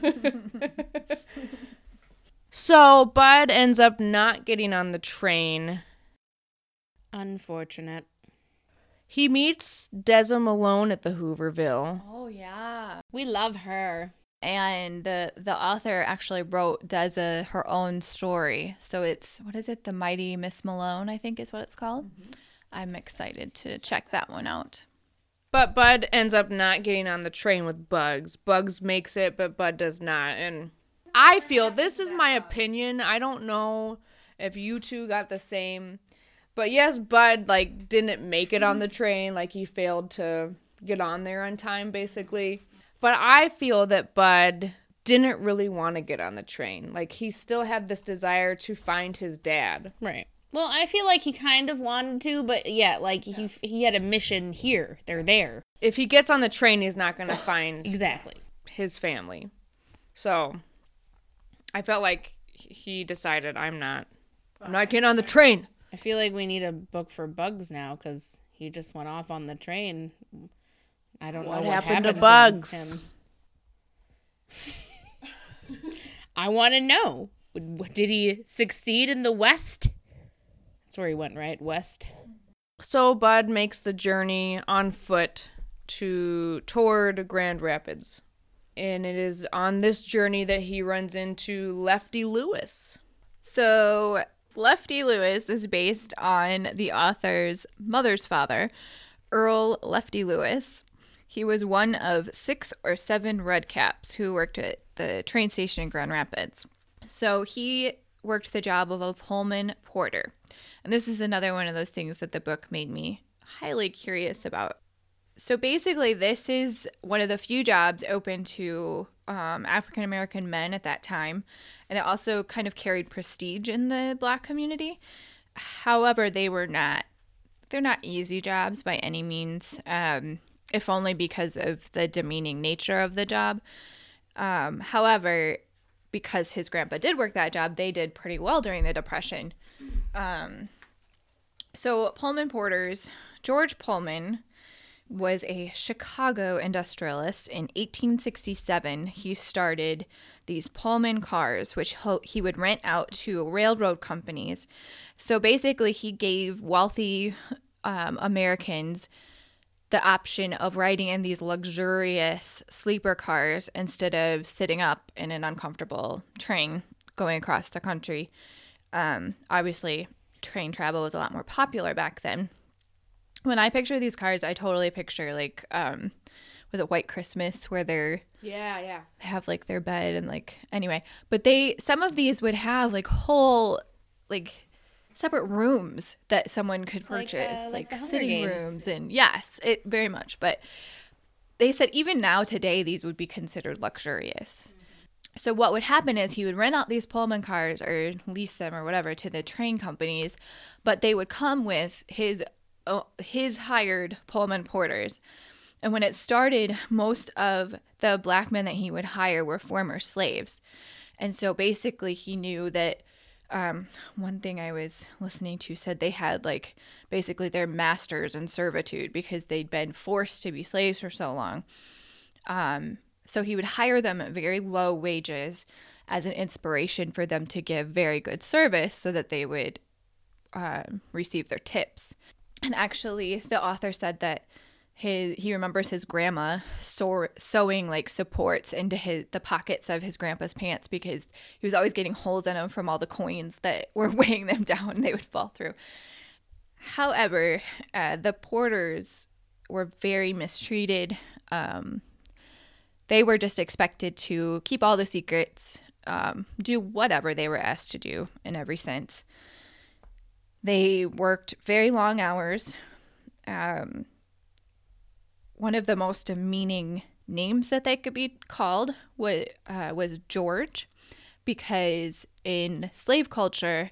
So Bud ends up not getting on the train. Unfortunate. He meets Deza Malone at the Hooverville. Oh, yeah. We love her. And the the author actually wrote Deza her own story. So it's, what is it? The Mighty Miss Malone, I think is what it's called. Mm-hmm. I'm excited to check that one out. But Bud ends up not getting on the train with Bugs. Bugs makes it, but Bud does not. And I feel, this is my opinion, I don't know if you two got the same, but yes, Bud, like, didn't make it on the train, like, he failed to get on there on time, basically. But I feel that Bud didn't really want to get on the train. Like, he still had this desire to find his dad. Right. Well, I feel like he kind of wanted to, but yeah, like, he he had a mission here. They're there. If he gets on the train, he's not going to find Exactly. his family. So... I felt like he decided, I'm not, I'm not getting on the train. I feel like we need a book for Bugs now, because he just went off on the train. I don't What know what happened happened to Bugs? him. I want to know. Did he succeed in the West? That's where he went, right? West. So Bud makes the journey on foot to toward Grand Rapids. And it is on this journey that he runs into Lefty Lewis. So Lefty Lewis is based on the author's mother's father, Earl Lefty Lewis. He was one of six or seven redcaps who worked at the train station in Grand Rapids. So he worked the job of a Pullman porter. And this is another one of those things that the book made me highly curious about. So basically, this is one of the few jobs open to um, African-American men at that time. And it also kind of carried prestige in the Black community. However, they were not, they're not easy jobs by any means, um, if only because of the demeaning nature of the job. Um, however, because his grandpa did work that job, they did pretty well during the Depression. Um, so Pullman porters, George Pullman was a Chicago industrialist. In eighteen sixty-seven, he started these Pullman cars, which he would rent out to railroad companies. So basically, he gave wealthy um, Americans the option of riding in these luxurious sleeper cars instead of sitting up in an uncomfortable train going across the country. Um, obviously, train travel was a lot more popular back then. When I picture these cars, I totally picture, like, um, was it White Christmas, where they're, Yeah, yeah. they have, like, their bed and, like, anyway. But they, some of these would have, like, whole, like, separate rooms that someone could Like, purchase, uh, like like, the Hunger sitting Games. rooms. And, yes, it very much. But they said even now, today, these would be considered luxurious. So what would happen is he would rent out these Pullman cars or lease them or whatever to the train companies, but they would come with his his hired Pullman porters. And when it started, most of the Black men that he would hire were former slaves. And so basically he knew that um, one thing I was listening to said they had, like, basically their masters in servitude because they'd been forced to be slaves for so long. Um, so he would hire them at very low wages as an inspiration for them to give very good service so that they would um, receive their tips. And actually, the author said that his he remembers his grandma sew, sewing like supports into his the pockets of his grandpa's pants because he was always getting holes in them from all the coins that were weighing them down. They would fall through. However, uh, the Porters were very mistreated. Um, they were just expected to keep all the secrets, um, do whatever they were asked to do in every sense. They worked very long hours. Um, one of the most demeaning names that they could be called was, uh, was George, because in slave culture,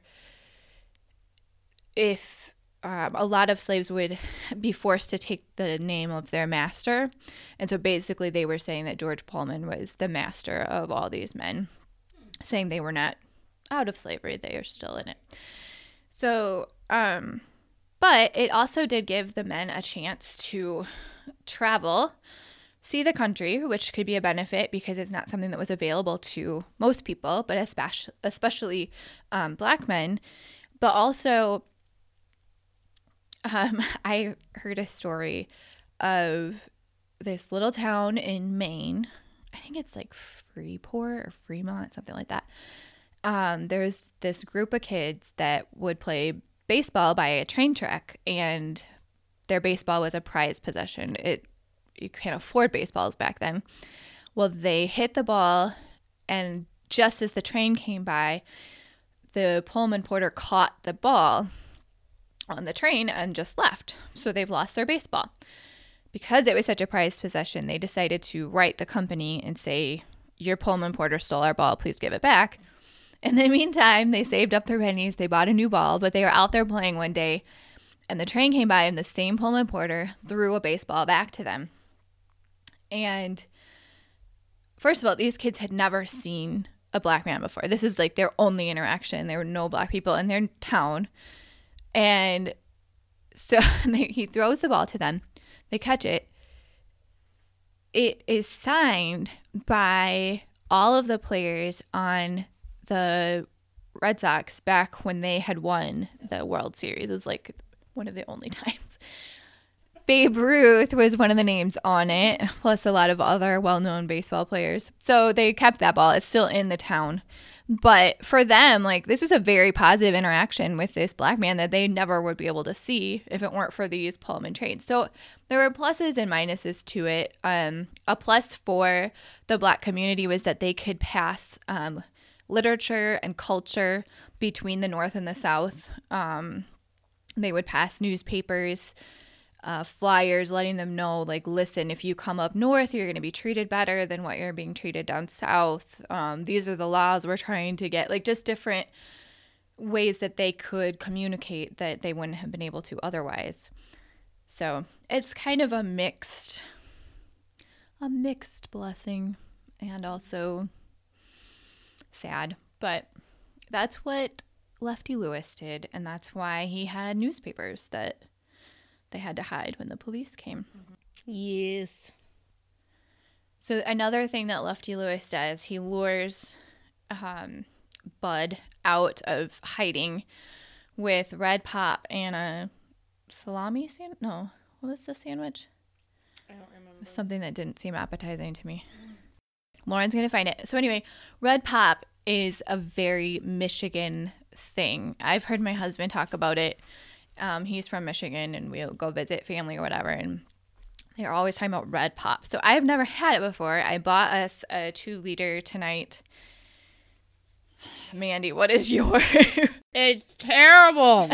if um, a lot of slaves would be forced to take the name of their master, and so basically they were saying that George Pullman was the master of all these men, saying they were not out of slavery, they are still in it. So, um, but it also did give the men a chance to travel, see the country, which could be a benefit because it's not something that was available to most people, but especially, especially um, black men. But also, um, I heard a story of this little town in Maine. I think it's like Freeport or Fremont, something like that. Um, there's this group of kids that would play baseball by a train track, and their baseball was a prized possession. It you can't afford baseballs back then. Well, they hit the ball, and just as the train came by, the Pullman porter caught the ball on the train and just left. So they've lost their baseball. Because it was such a prized possession, they decided to write the company and say, "Your Pullman porter stole our ball, please give it back." In the meantime, they saved up their pennies, they bought a new ball, but they were out there playing one day, and the train came by, and the same Pullman porter threw a baseball back to them. And first of all, these kids had never seen a black man before. This is like their only interaction. There were no black people in their town. And so they, he throws the ball to them. They catch it. It is signed by all of the players on the Red Sox back when they had won the World Series. It was like one of the only times. Babe Ruth was one of the names on it, plus a lot of other well-known baseball players. So they kept that ball. It's still in the town. But for them, like, this was a very positive interaction with this black man that they never would be able to see if it weren't for these Pullman trains. So there were pluses and minuses to it. Um, a plus for the black community was that they could pass um, literature and culture between the North and the South. Um, they would pass newspapers, Uh, flyers letting them know, like, listen, if you come up north, you're going to be treated better than what you're being treated down south. Um, these are the laws we're trying to get, like, just different ways that they could communicate that they wouldn't have been able to otherwise. So it's kind of a mixed, a mixed blessing and also sad. But that's what Lefty Lewis did, and that's why he had newspapers that they had to hide when the police came. Yes. So another thing that Lefty Lewis does, he lures um, Bud out of hiding with red pop and a salami sandwich. No, what was the sandwich? I don't remember. Something that didn't seem appetizing to me. Lauren's going to find it. So anyway, red pop is a very Michigan thing. I've heard my husband talk about it. Um, he's from Michigan, and we'll go visit family or whatever, and they're always talking about red pop. So I've never had it before. I bought us a two-liter tonight. Mandy, what is your... It's terrible.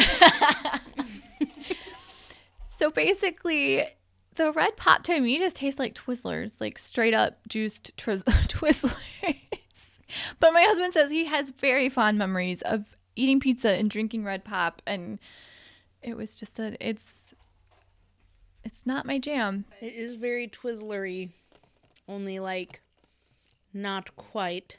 So basically, the red pop to me just tastes like Twizzlers, like straight-up juiced twiz- Twizzlers. But my husband says he has very fond memories of eating pizza and drinking red pop, and it was just that it's it's not my jam. It is very Twizzlery, only like not quite.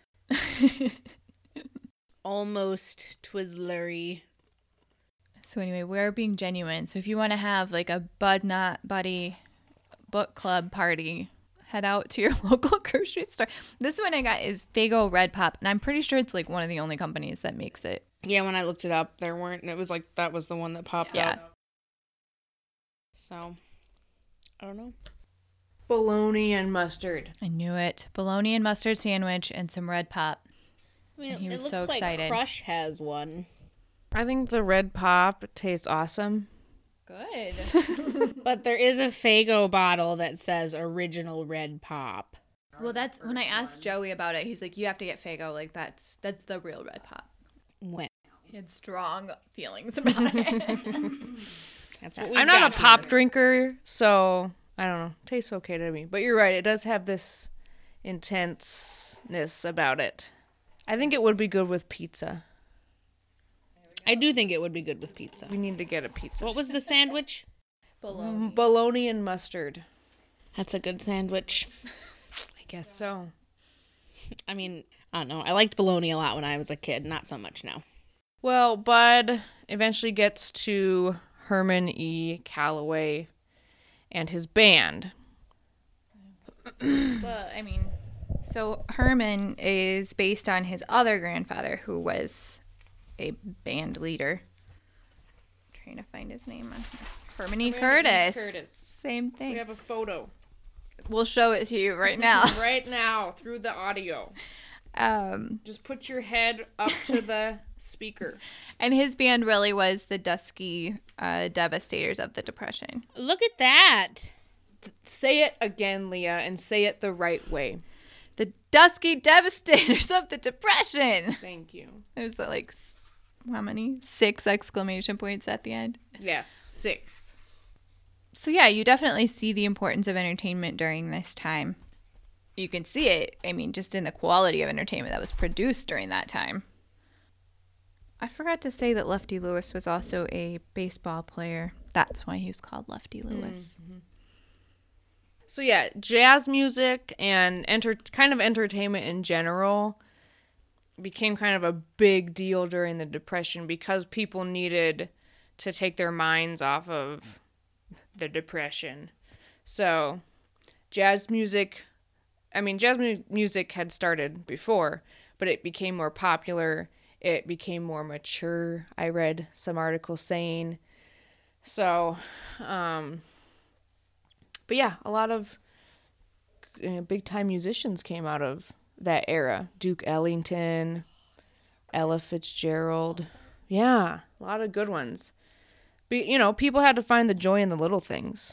Almost Twizzlery. So anyway, we're being genuine. So if you want to have like a Bud Not Buddy book club party, head out to your local grocery store. This one I got is Faygo Red Pop, and I'm pretty sure it's like one of the only companies that makes it. Yeah, when I looked it up, there weren't. It was like that was the one that popped Yeah. up. So, I don't know. Bologna and mustard. I knew it. Bologna and mustard sandwich and some red pop. I mean, And he it was looks so like excited. Crush has one. I think the red pop tastes awesome. Good. But there is a Faygo bottle that says original red pop. Well, that's when I asked Joey about it. He's like, "You have to get Faygo. Like that's that's the real red pop." When? He had strong feelings about it. That's what I'm not a pop drinker, so I don't know. Tastes okay to me. But you're right. It does have this intenseness about it. I think it would be good with pizza. I do think it would be good with pizza. We need to get a pizza. What was the sandwich? Mm, Bologna and mustard. That's a good sandwich. I guess so. I mean, I don't know. I liked bologna a lot when I was a kid. Not so much now. Well, Bud eventually gets to Herman E. Calloway and his band. Well, I mean, so Herman is based on his other grandfather, who was a band leader. I'm trying to find his name on here. Herman E. Curtis. Curtis. Same thing. We have a photo We'll show it to you right now. right now through the audio. Um, Just put your head up to the speaker. and his band really was the Dusky uh, Devastators of the Depression. Look at that. Say it again, Leah, and say it the right way. The Dusky Devastators of the Depression. Thank you. There's uh, like, how many? Six exclamation points at the end. Yes, six. So yeah, you definitely see the importance of entertainment during this time. You can see it, I mean, just in the quality of entertainment that was produced during that time. I forgot to say that Lefty Lewis was also a baseball player. That's why he was called Lefty Lewis. Mm-hmm. So yeah, jazz music and enter kind of entertainment in general became kind of a big deal during the Depression because people needed to take their minds off of the Depression. So jazz music, I mean, jazz mu- music had started before, but it became more popular. It became more mature. I read some articles saying. So, um, but yeah, a lot of uh, big time musicians came out of that era. Duke Ellington, Ella Fitzgerald. Yeah, a lot of good ones. But, you know, people had to find the joy in the little things.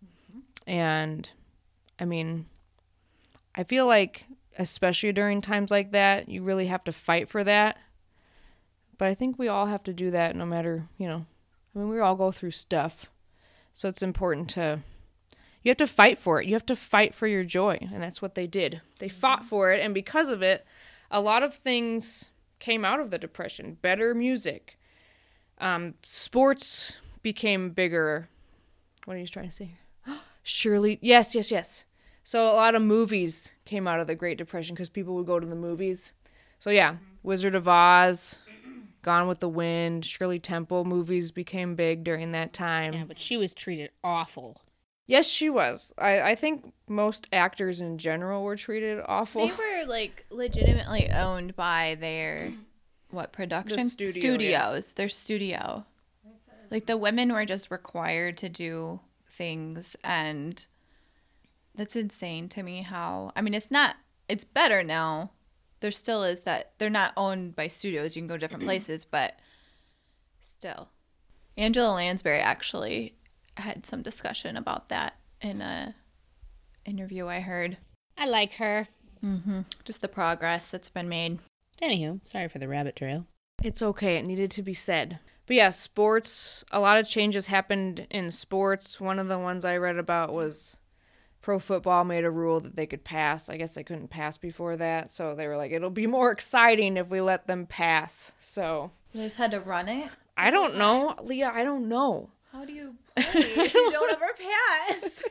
And, I mean, I feel like, especially during times like that, you really have to fight for that. But I think we all have to do that no matter, you know, I mean, we all go through stuff. So it's important to, you have to fight for it. You have to fight for your joy. And that's what they did. They fought for it. And because of it, a lot of things came out of the Depression. Better music. Um, sports became bigger. What are you trying to say? Shirley. Yes, yes, yes. So a lot of movies came out of the Great Depression because people would go to the movies. So yeah, Wizard of Oz, Gone with the Wind, Shirley Temple movies became big during that time. Yeah, but she was treated awful. Yes, she was. I, I think most actors in general were treated awful. They were like legitimately owned by their what production The studio, studios, their studio. Like the women were just required to do things, and that's insane to me. How I mean, it's not. It's better now. There still is that they're not owned by studios. You can go different places, but still. Angela Lansbury actually had some discussion about that in a interview I heard. I like her. Mm-hmm. Just the progress that's been made. Anywho, sorry for the rabbit trail. It's okay. It needed to be said. But yeah, sports, a lot of changes happened in sports. One of the ones I read about was pro football made a rule that they could pass. I guess they couldn't pass before that. So they were like, it'll be more exciting if we let them pass. So They just had to run it? I don't know. Leah, I don't know. How do you play if you don't ever pass?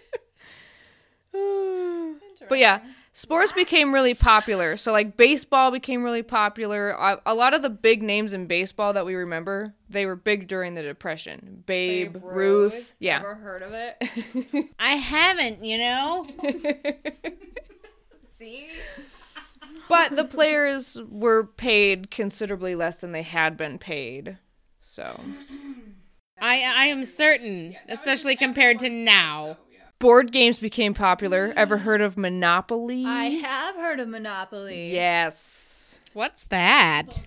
But yeah, sports became really popular. So like baseball became really popular. A, a lot of the big names in baseball that we remember, they were big during the Depression. Babe, Babe Ruth. Ruth. Yeah. Ever heard of it? I haven't, you know? See? But the players were paid considerably less than they had been paid. So I I am certain, especially compared to now. Board games became popular. Ever heard of Monopoly? I have heard of Monopoly. Yes. What's that?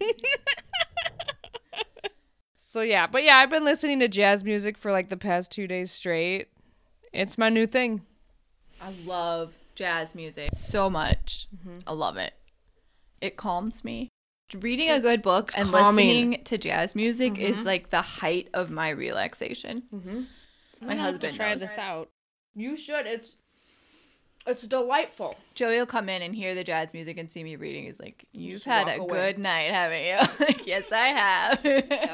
So yeah, but yeah, I've been listening to jazz music for like the past two days straight. It's my new thing. I love jazz music so much. Mm-hmm. I love it. It calms me. Reading a good book and calming. listening to jazz music mm-hmm. is like the height of my relaxation. Mm-hmm. My husband to try knows. this out. You should. It's it's delightful. Joey will come in and hear the jazz music and see me reading. He's like, "You've Just had walk a away. good night, haven't you?" Like, yes, I have.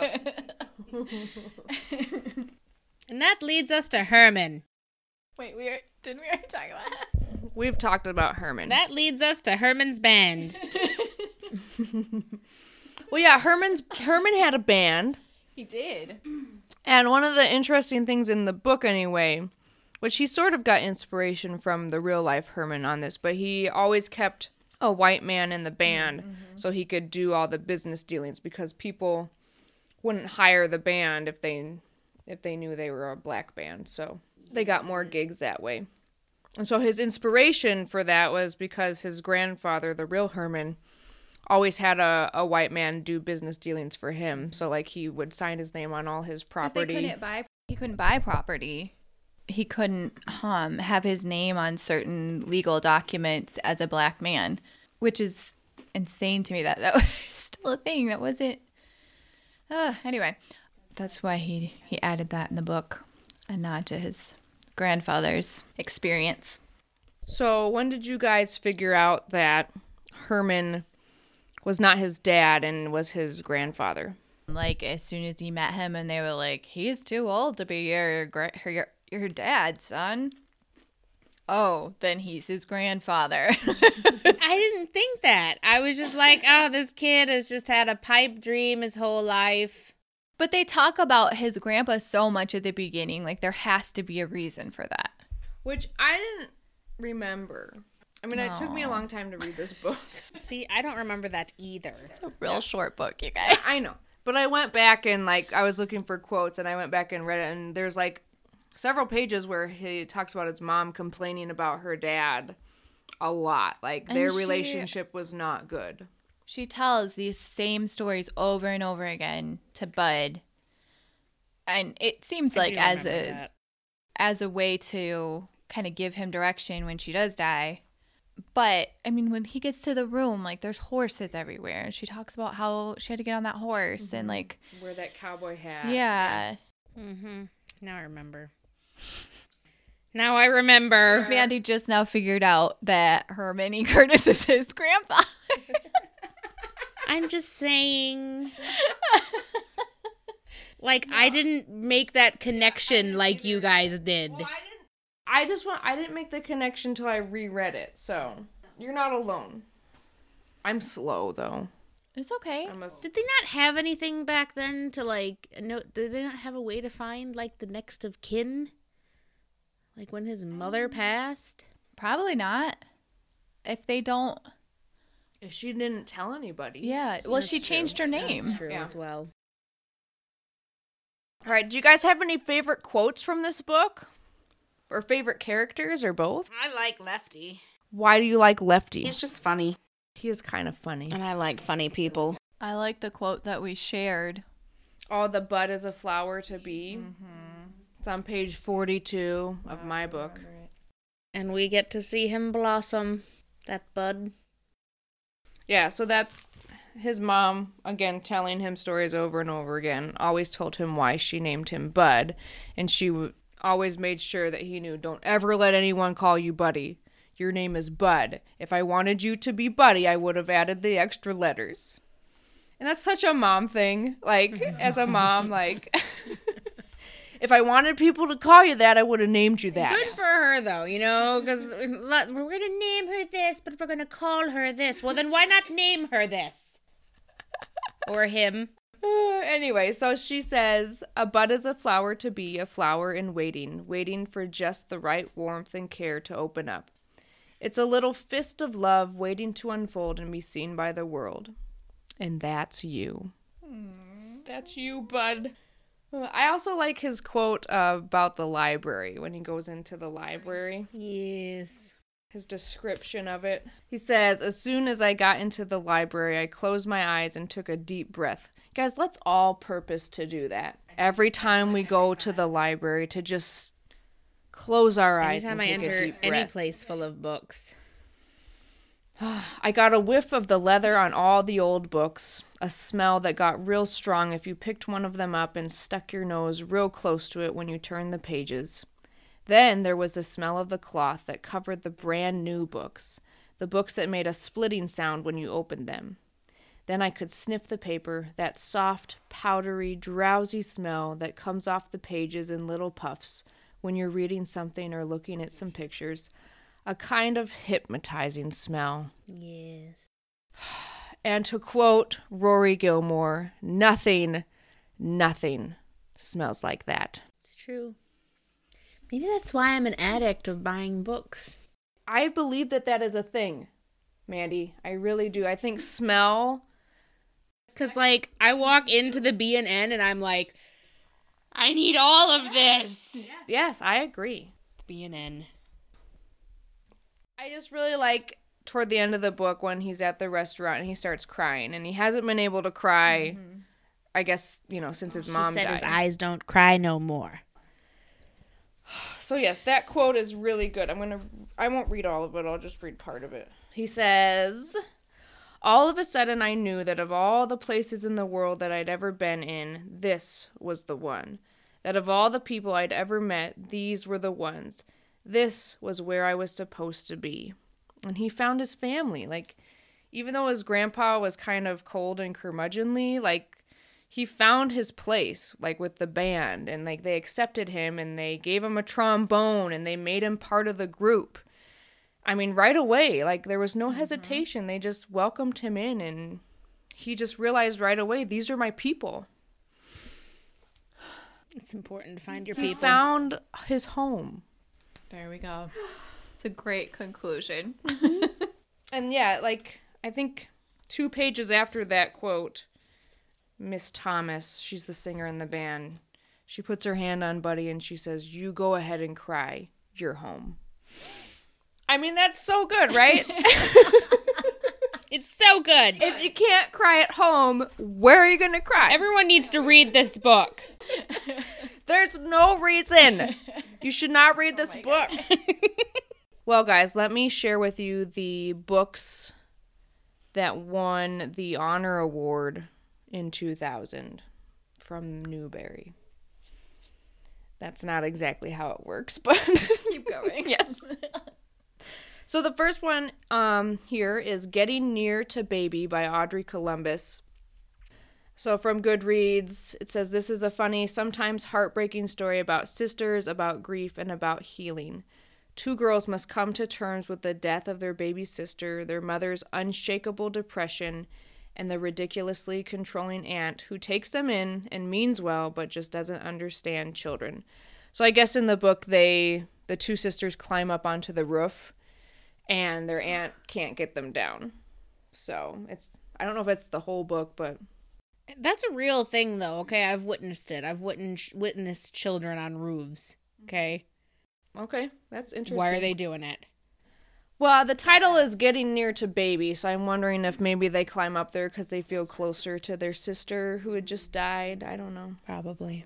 And that leads us to Herman. Wait, we are, didn't we already talk about that? We've talked about Herman. That leads us to Herman's band. Well, yeah, Herman's Herman had a band. He did. And one of the interesting things in the book, anyway, which he sort of got inspiration from the real life Herman on this, but he always kept a white man in the band mm-hmm. so he could do all the business dealings because people wouldn't hire the band if they if they knew they were a black band. So they got more gigs that way. And so his inspiration for that was because his grandfather, the real Herman, always had a, a white man do business dealings for him. So, like, he would sign his name on all his property. They couldn't buy, he couldn't buy property. He couldn't um, have his name on certain legal documents as a black man, which is insane to me that that was still a thing. That wasn't... Uh, anyway, that's why he, he added that in the book, a nod to his grandfather's experience. So, when did you guys figure out that Herman was not his dad and was his grandfather? Like, as soon as he met him and they were like, he's too old to be your gra- your, your dad, son. Oh, then he's his grandfather. I didn't think that. I was just like, oh, this kid has just had a pipe dream his whole life. But they talk about his grandpa so much at the beginning. Like, there has to be a reason for that. Which I didn't remember. I mean, it took me a long time to read this book. See, I don't remember that either. It's a real yeah. short book, you guys. I know. But I went back and, like, I was looking for quotes, and I went back and read it, and there's, like, several pages where he talks about his mom complaining about her dad a lot. Like, and their she, relationship was not good. She tells these same stories over and over again to Bud. And it seems I like as a that. as a way to kind of give him direction when she does die. But, I mean, when he gets to the room, like, there's horses everywhere. And she talks about how she had to get on that horse mm-hmm. and, like... Wear that cowboy hat. Yeah. Mm-hmm. Now I remember. Now I remember. Mandy just now figured out that Herman E. Curtis is his grandfather. I'm just saying... Like, no. I didn't make that connection yeah, like you guys did. Well, I didn't. I just want. I didn't make the connection till I reread it. So you're not alone. I'm slow though. It's okay. A... Did they not have anything back then to like? No, did they not have a way to find like the next of kin? Like when his mother passed? Probably not. If they don't. If she didn't tell anybody. Yeah. Well, she changed true. her name. That's true yeah. as well. All right. Do you guys have any favorite quotes from this book? Or favorite characters, or both? I like Lefty. Why do you like Lefty? He's just funny. He is kind of funny. And I like funny people. I like the quote that we shared. Oh, the bud is a flower to be. Mm-hmm. It's on page forty-two of my book. And we get to see him blossom, that bud. Yeah, so that's his mom, again, telling him stories over and over again. Always told him why she named him Bud. And she w- always made sure that he knew, don't ever let anyone call you Buddy. Your name is Bud. If I wanted you to be Buddy, I would have added the extra letters. And that's such a mom thing. Like, as a mom, like... If I wanted people to call you that, I would have named you that. Good for her, though, you know, because we're going to name her this, but we're going to call her this. Well, then why not name her this? Or him. Uh, anyway, so she says, a bud is a flower to be, a flower in waiting, waiting for just the right warmth and care to open up. It's a little fist of love waiting to unfold and be seen by the world. And that's you. Mm, that's you, Bud. I also like his quote uh, about the library when he goes into the library. Yes. His description of it. He says, as soon as I got into the library, I closed my eyes and took a deep breath. Guys, let's all purpose to do that. Every time we go to the library, to just close our eyes Anytime and I take a enter deep any breath. place full of books. I got a whiff of the leather on all the old books, a smell that got real strong if you picked one of them up and stuck your nose real close to it when you turned the pages. Then there was the smell of the cloth that covered the brand new books, the books that made a splitting sound when you opened them. Then I could sniff the paper, that soft, powdery, drowsy smell that comes off the pages in little puffs when you're reading something or looking at some pictures. A kind of hypnotizing smell. Yes. And to quote Rory Gilmore, nothing, nothing smells like that. It's true. Maybe that's why I'm an addict of buying books. I believe that that is a thing, Mandy. I really do. I think smell. Because, like, I walk into the B and N and I'm like, I need all of this. Yes, I agree. B and N. I just really like toward the end of the book when he's at the restaurant and he starts crying. And he hasn't been able to cry, mm-hmm. I guess, you know, since his mom he said died. His eyes don't cry no more. So, yes, that quote is really good. I'm going to, I won't read all of it. I'll just read part of it. He says, all of a sudden I knew that of all the places in the world that I'd ever been in, this was the one. That of all the people I'd ever met, these were the ones. This was where I was supposed to be. And he found his family. Like, even though his grandpa was kind of cold and curmudgeonly, like, he found his place, like, with the band. And, like, they accepted him and they gave him a trombone and they made him part of the group. I mean, right away, like, there was no hesitation. Mm-hmm. They just welcomed him in and he just realized right away, these are my people. It's important to find your he people. He found his home. There we go. It's a great conclusion. And yeah, like, I think two pages after that quote, Miss Thomas, she's the singer in the band, she puts her hand on Buddy and she says, you go ahead and cry. You're home. I mean, that's so good, right? It's so good. If you can't cry at home, where are you going to cry? Everyone needs to read this book. There's no reason. You should not read this oh book. Well, guys, let me share with you the books that won the Honor Award in two thousand from Newbery. That's not exactly how it works, but keep going. Yes. So the first one um, here is Getting Near to Baby by Audrey Columbus. So from Goodreads, it says, this is a funny, sometimes heartbreaking story about sisters, about grief, and about healing. Two girls must come to terms with the death of their baby sister, their mother's unshakable depression, and the ridiculously controlling aunt who takes them in and means well, but just doesn't understand children. So I guess in the book, they the two sisters climb up onto the roof, and their aunt can't get them down. So it's I don't know if it's the whole book, but... That's a real thing, though, okay? I've witnessed it. I've witnessed witnessed children on roofs, okay? Okay, that's interesting. Why are they doing it? Well, the title is Getting Near to Baby, so I'm wondering if maybe they climb up there because they feel closer to their sister who had just died. I don't know. Probably.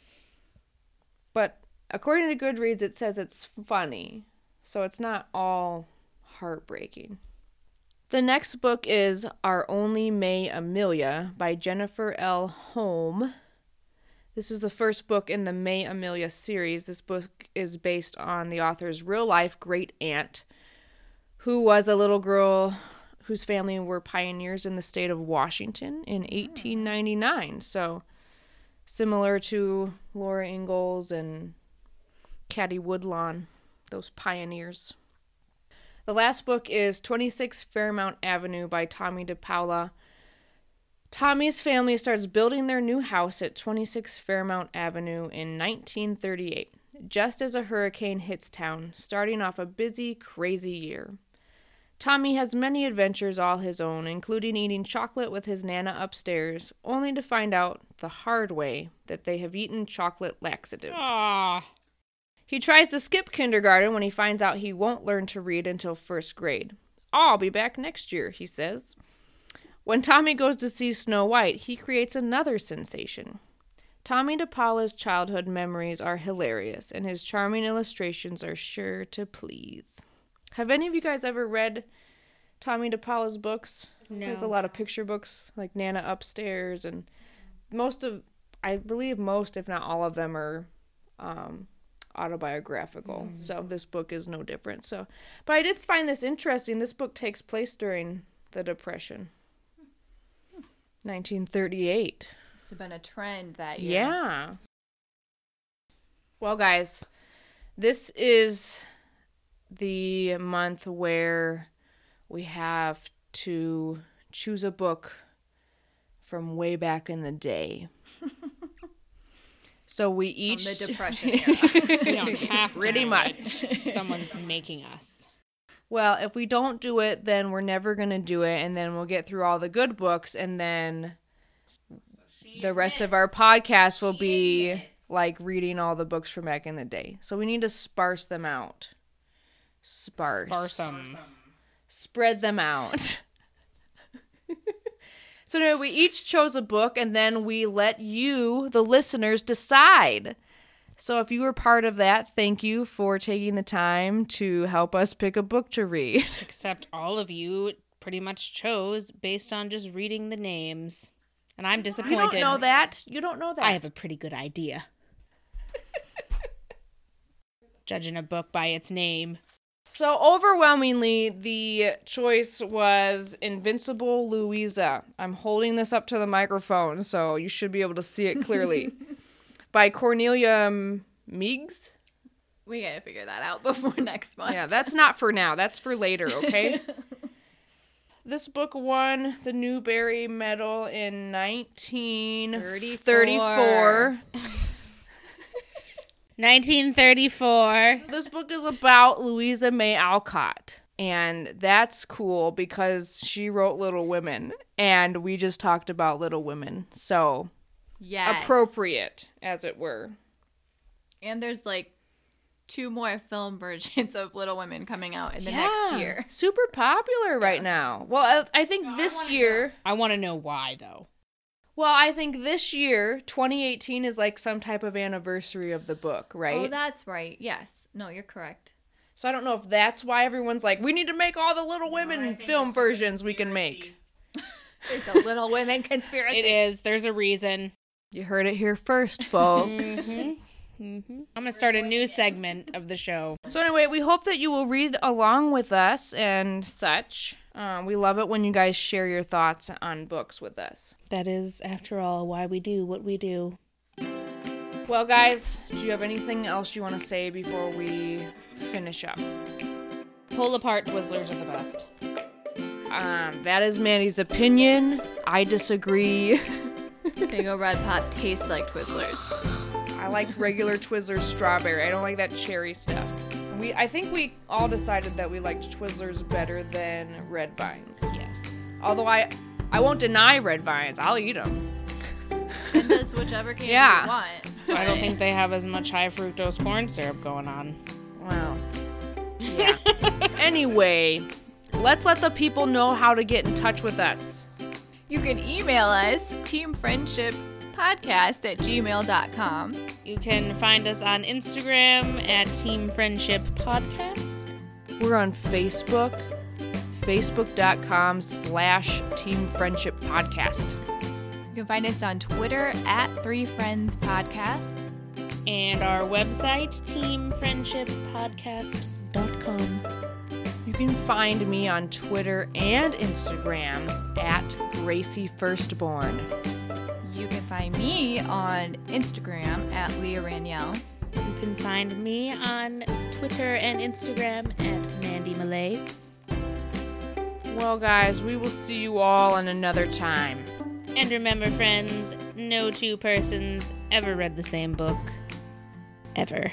But according to Goodreads, it says it's funny, so it's not all heartbreaking. The next book is Our Only May Amelia by Jennifer L. Holm. This is the first book in the May Amelia series. This book is based on the author's real-life great-aunt, who was a little girl whose family were pioneers in the state of Washington in eighteen ninety-nine. So similar to Laura Ingalls and Caddy Woodlawn, those pioneers. The last book is twenty-six Fairmount Avenue by Tommy DePaula. Tommy's family starts building their new house at twenty-six Fairmount Avenue in nineteen thirty-eight, just as a hurricane hits town, starting off a busy, crazy year. Tommy has many adventures all his own, including eating chocolate with his Nana upstairs, only to find out the hard way that they have eaten chocolate laxative. Aww. He tries to skip kindergarten when he finds out he won't learn to read until first grade. I'll be back next year, he says. When Tommy goes to see Snow White, he creates another sensation. Tommy DePaula's childhood memories are hilarious, and his charming illustrations are sure to please. Have any of you guys ever read Tommy DePaula's books? No. There's a lot of picture books, like Nana Upstairs, and most of, I believe most, if not all of them, are um, autobiographical. Mm. So this book is no different. So, but I did find this interesting. This book takes place during the Depression, nineteen thirty-eight. It's been a trend that year. Yeah. Well, guys, this is the month where we have to choose a book from way back in the day. So we each... From the Depression era. We don't have to. Pretty do much. it. Someone's making us. Well, if we don't do it, then we're never going to do it, and then we'll get through all the good books, and then the rest of our podcast will be like reading all the books from back in the day. So we need to sparse them out. Sparse. Sparse them. Spread them out. So anyway, we each chose a book, and then we let you, the listeners, decide. So if you were part of that, thank you for taking the time to help us pick a book to read. Except all of you pretty much chose based on just reading the names. And I'm disappointed. You don't know that. You don't know that. I have a pretty good idea. Judging a book by its name. So overwhelmingly, the choice was Invincible Louisa. I'm holding this up to the microphone, so you should be able to see it clearly. By Cornelia Meigs. We gotta figure that out before next month. Yeah, that's not for now. That's for later, okay? This book won the Newbery Medal in nineteen thirty-four. nineteen thirty-four. This book is about Louisa May Alcott. And that's cool because she wrote Little Women. And we just talked about Little Women. So, yes. Appropriate, as it were. And there's like two more film versions of Little Women coming out in the Yeah, next year. super popular right now. Well, I, I think no, this I year... Know. I want to know why, though. Well, I think this year, twenty eighteen, is like some type of anniversary of the book, right? Oh, that's right. Yes. No, you're correct. So I don't know if that's why everyone's like, we need to make all the Little Women no, film versions we can make. It's a Little Women conspiracy. It is. There's a reason. You heard it here first, folks. Mm-hmm. Mm-hmm. I'm going to start a new segment of the show. So anyway, we hope that you will read along with us and such. Uh, we love it when you guys share your thoughts on books with us. That is, after all, why we do what we do. Well, guys, do you have anything else you want to say before we finish up? Pull apart Twizzlers are the best. Um, that is Mandy's opinion. I disagree. Big ol' Red Pop tastes like Twizzlers. I like regular Twizzlers strawberry. I don't like that cherry stuff. We, I think we all decided that we liked Twizzlers better than Red Vines. Yeah. Although I, I won't deny Red Vines. I'll eat them. And just whichever candy yeah. you want. I don't think they have as much high fructose corn syrup going on. Well, yeah. Anyway, let's let the people know how to get in touch with us. You can email us, teamfriendship podcast at gmail dot com. You can find us on Instagram at Team Friendship Podcast. We're on Facebook, facebook.com slash Team Friendship Podcast. You can find us on Twitter at Three Friends Podcast. And our website, team friendship podcast dot com. You can find me on Twitter and Instagram at Gracie Firstborn. You can find me on Instagram at Leah Raniel. You can find me on Twitter and Instagram at Mandy Malay. Well, guys, we will see you all in another time. And remember, friends, no two persons ever read the same book. Ever.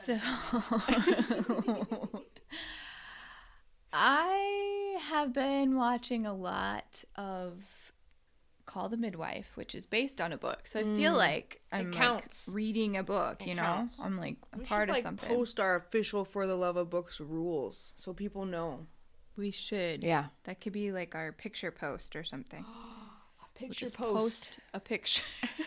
So I have been watching a lot of Call the Midwife, which is based on a book. So I feel Mm. like I'm like counts. reading a book, It you know? counts. I'm like a We part should, of like, something. post our official For the Love of Books rules so people know. We should. Yeah. That could be like our picture post or something. Picture We'll just post. post a picture.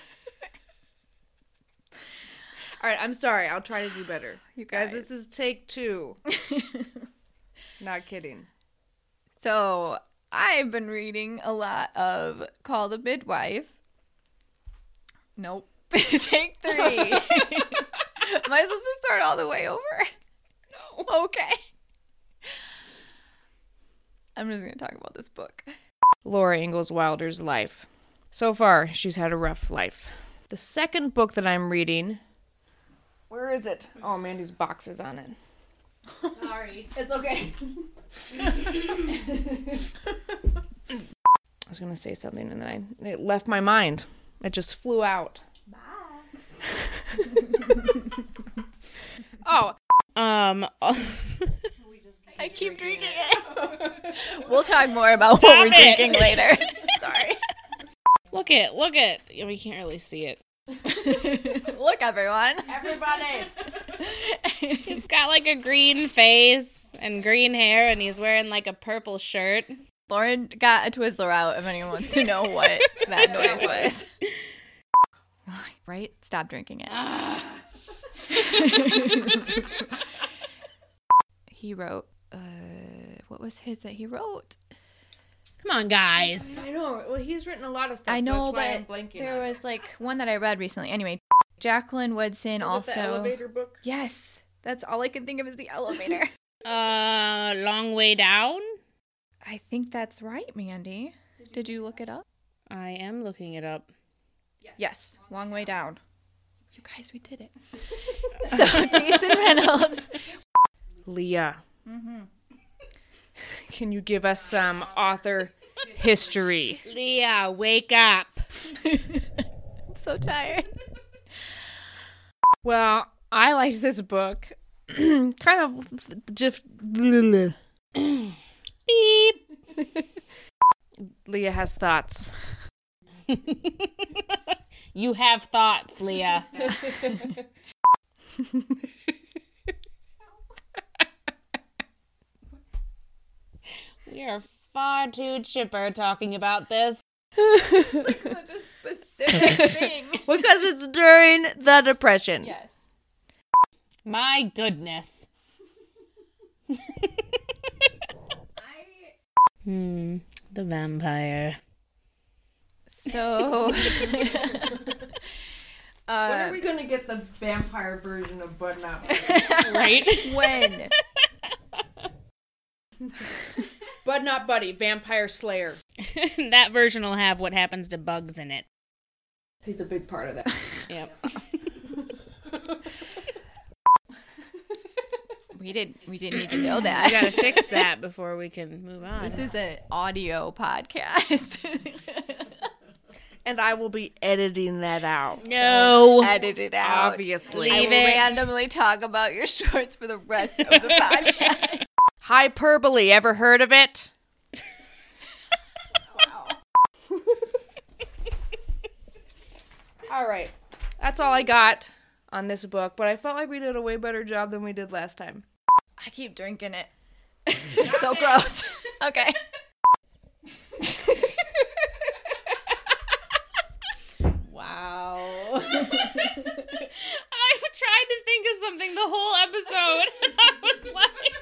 All right, I'm sorry. I'll try to do better. You guys, guys. this is take two. Not kidding. So I've been reading a lot of Call the Midwife. Nope. Take three. Am I supposed to start all the way over? No. Okay. I'm just going to talk about this book. Laura Ingalls Wilder's life. So far, she's had a rough life. The second book that I'm reading... Where is it? Oh, Mandy's box is on it. Sorry. It's okay. I was going to say something and then I, it left my mind. It just flew out. Bye. oh. Um. I keep drinking it. We'll talk more about Stop what we're it. drinking later. Sorry. Look it, look it. We can't really see it. Look, everyone. Everybody. He's got like a green face and green hair, and he's wearing like a purple shirt. Lauren got a Twizzler out if anyone wants to know what that noise was. Right? Stop drinking it. He wrote, uh, what was his that he wrote? Come on, guys. I know. Well, he's written a lot of stuff. I know, that's why I'm but blanking there on it. was like one that I read recently. Anyway, Jacqueline Woodson Was also. it the elevator book? Yes, that's all I can think of is the elevator. Uh, Long Way Down? I think that's right, Mandy. Did you look it up? I am looking it up. Yes, Long Way Down. You guys, we did it. So Jason Reynolds. Leah. Mm-hmm. Can you give us some author history? Leah, wake up. I'm so tired. Well, I liked this book. kind of just. Beep. Leah has thoughts. You have thoughts, Leah. We are far too chipper talking about this. Such a specific thing. Because it's during the Depression. Yes. My goodness. Hmm. The vampire. So. uh, When are we going to get the vampire version of Bud Not Buddy? Right? when? Bud Not Buddy, Vampire Slayer. That version will have what happens to bugs in it. He's a big part of that. Yep. We did. We didn't need to know We that. gotta fix that before we can move on. This is an audio podcast. And I will be editing that out. No. Edit it out. Obviously. I Leave will it. randomly talk about your shorts for the rest of the podcast. Hyperbole, ever heard of it? All right. That's all I got on this book, but I felt like we did a way better job than we did last time. I keep drinking it. It's so gross. Okay. Wow. I've tried to think of something the whole episode, and I was like,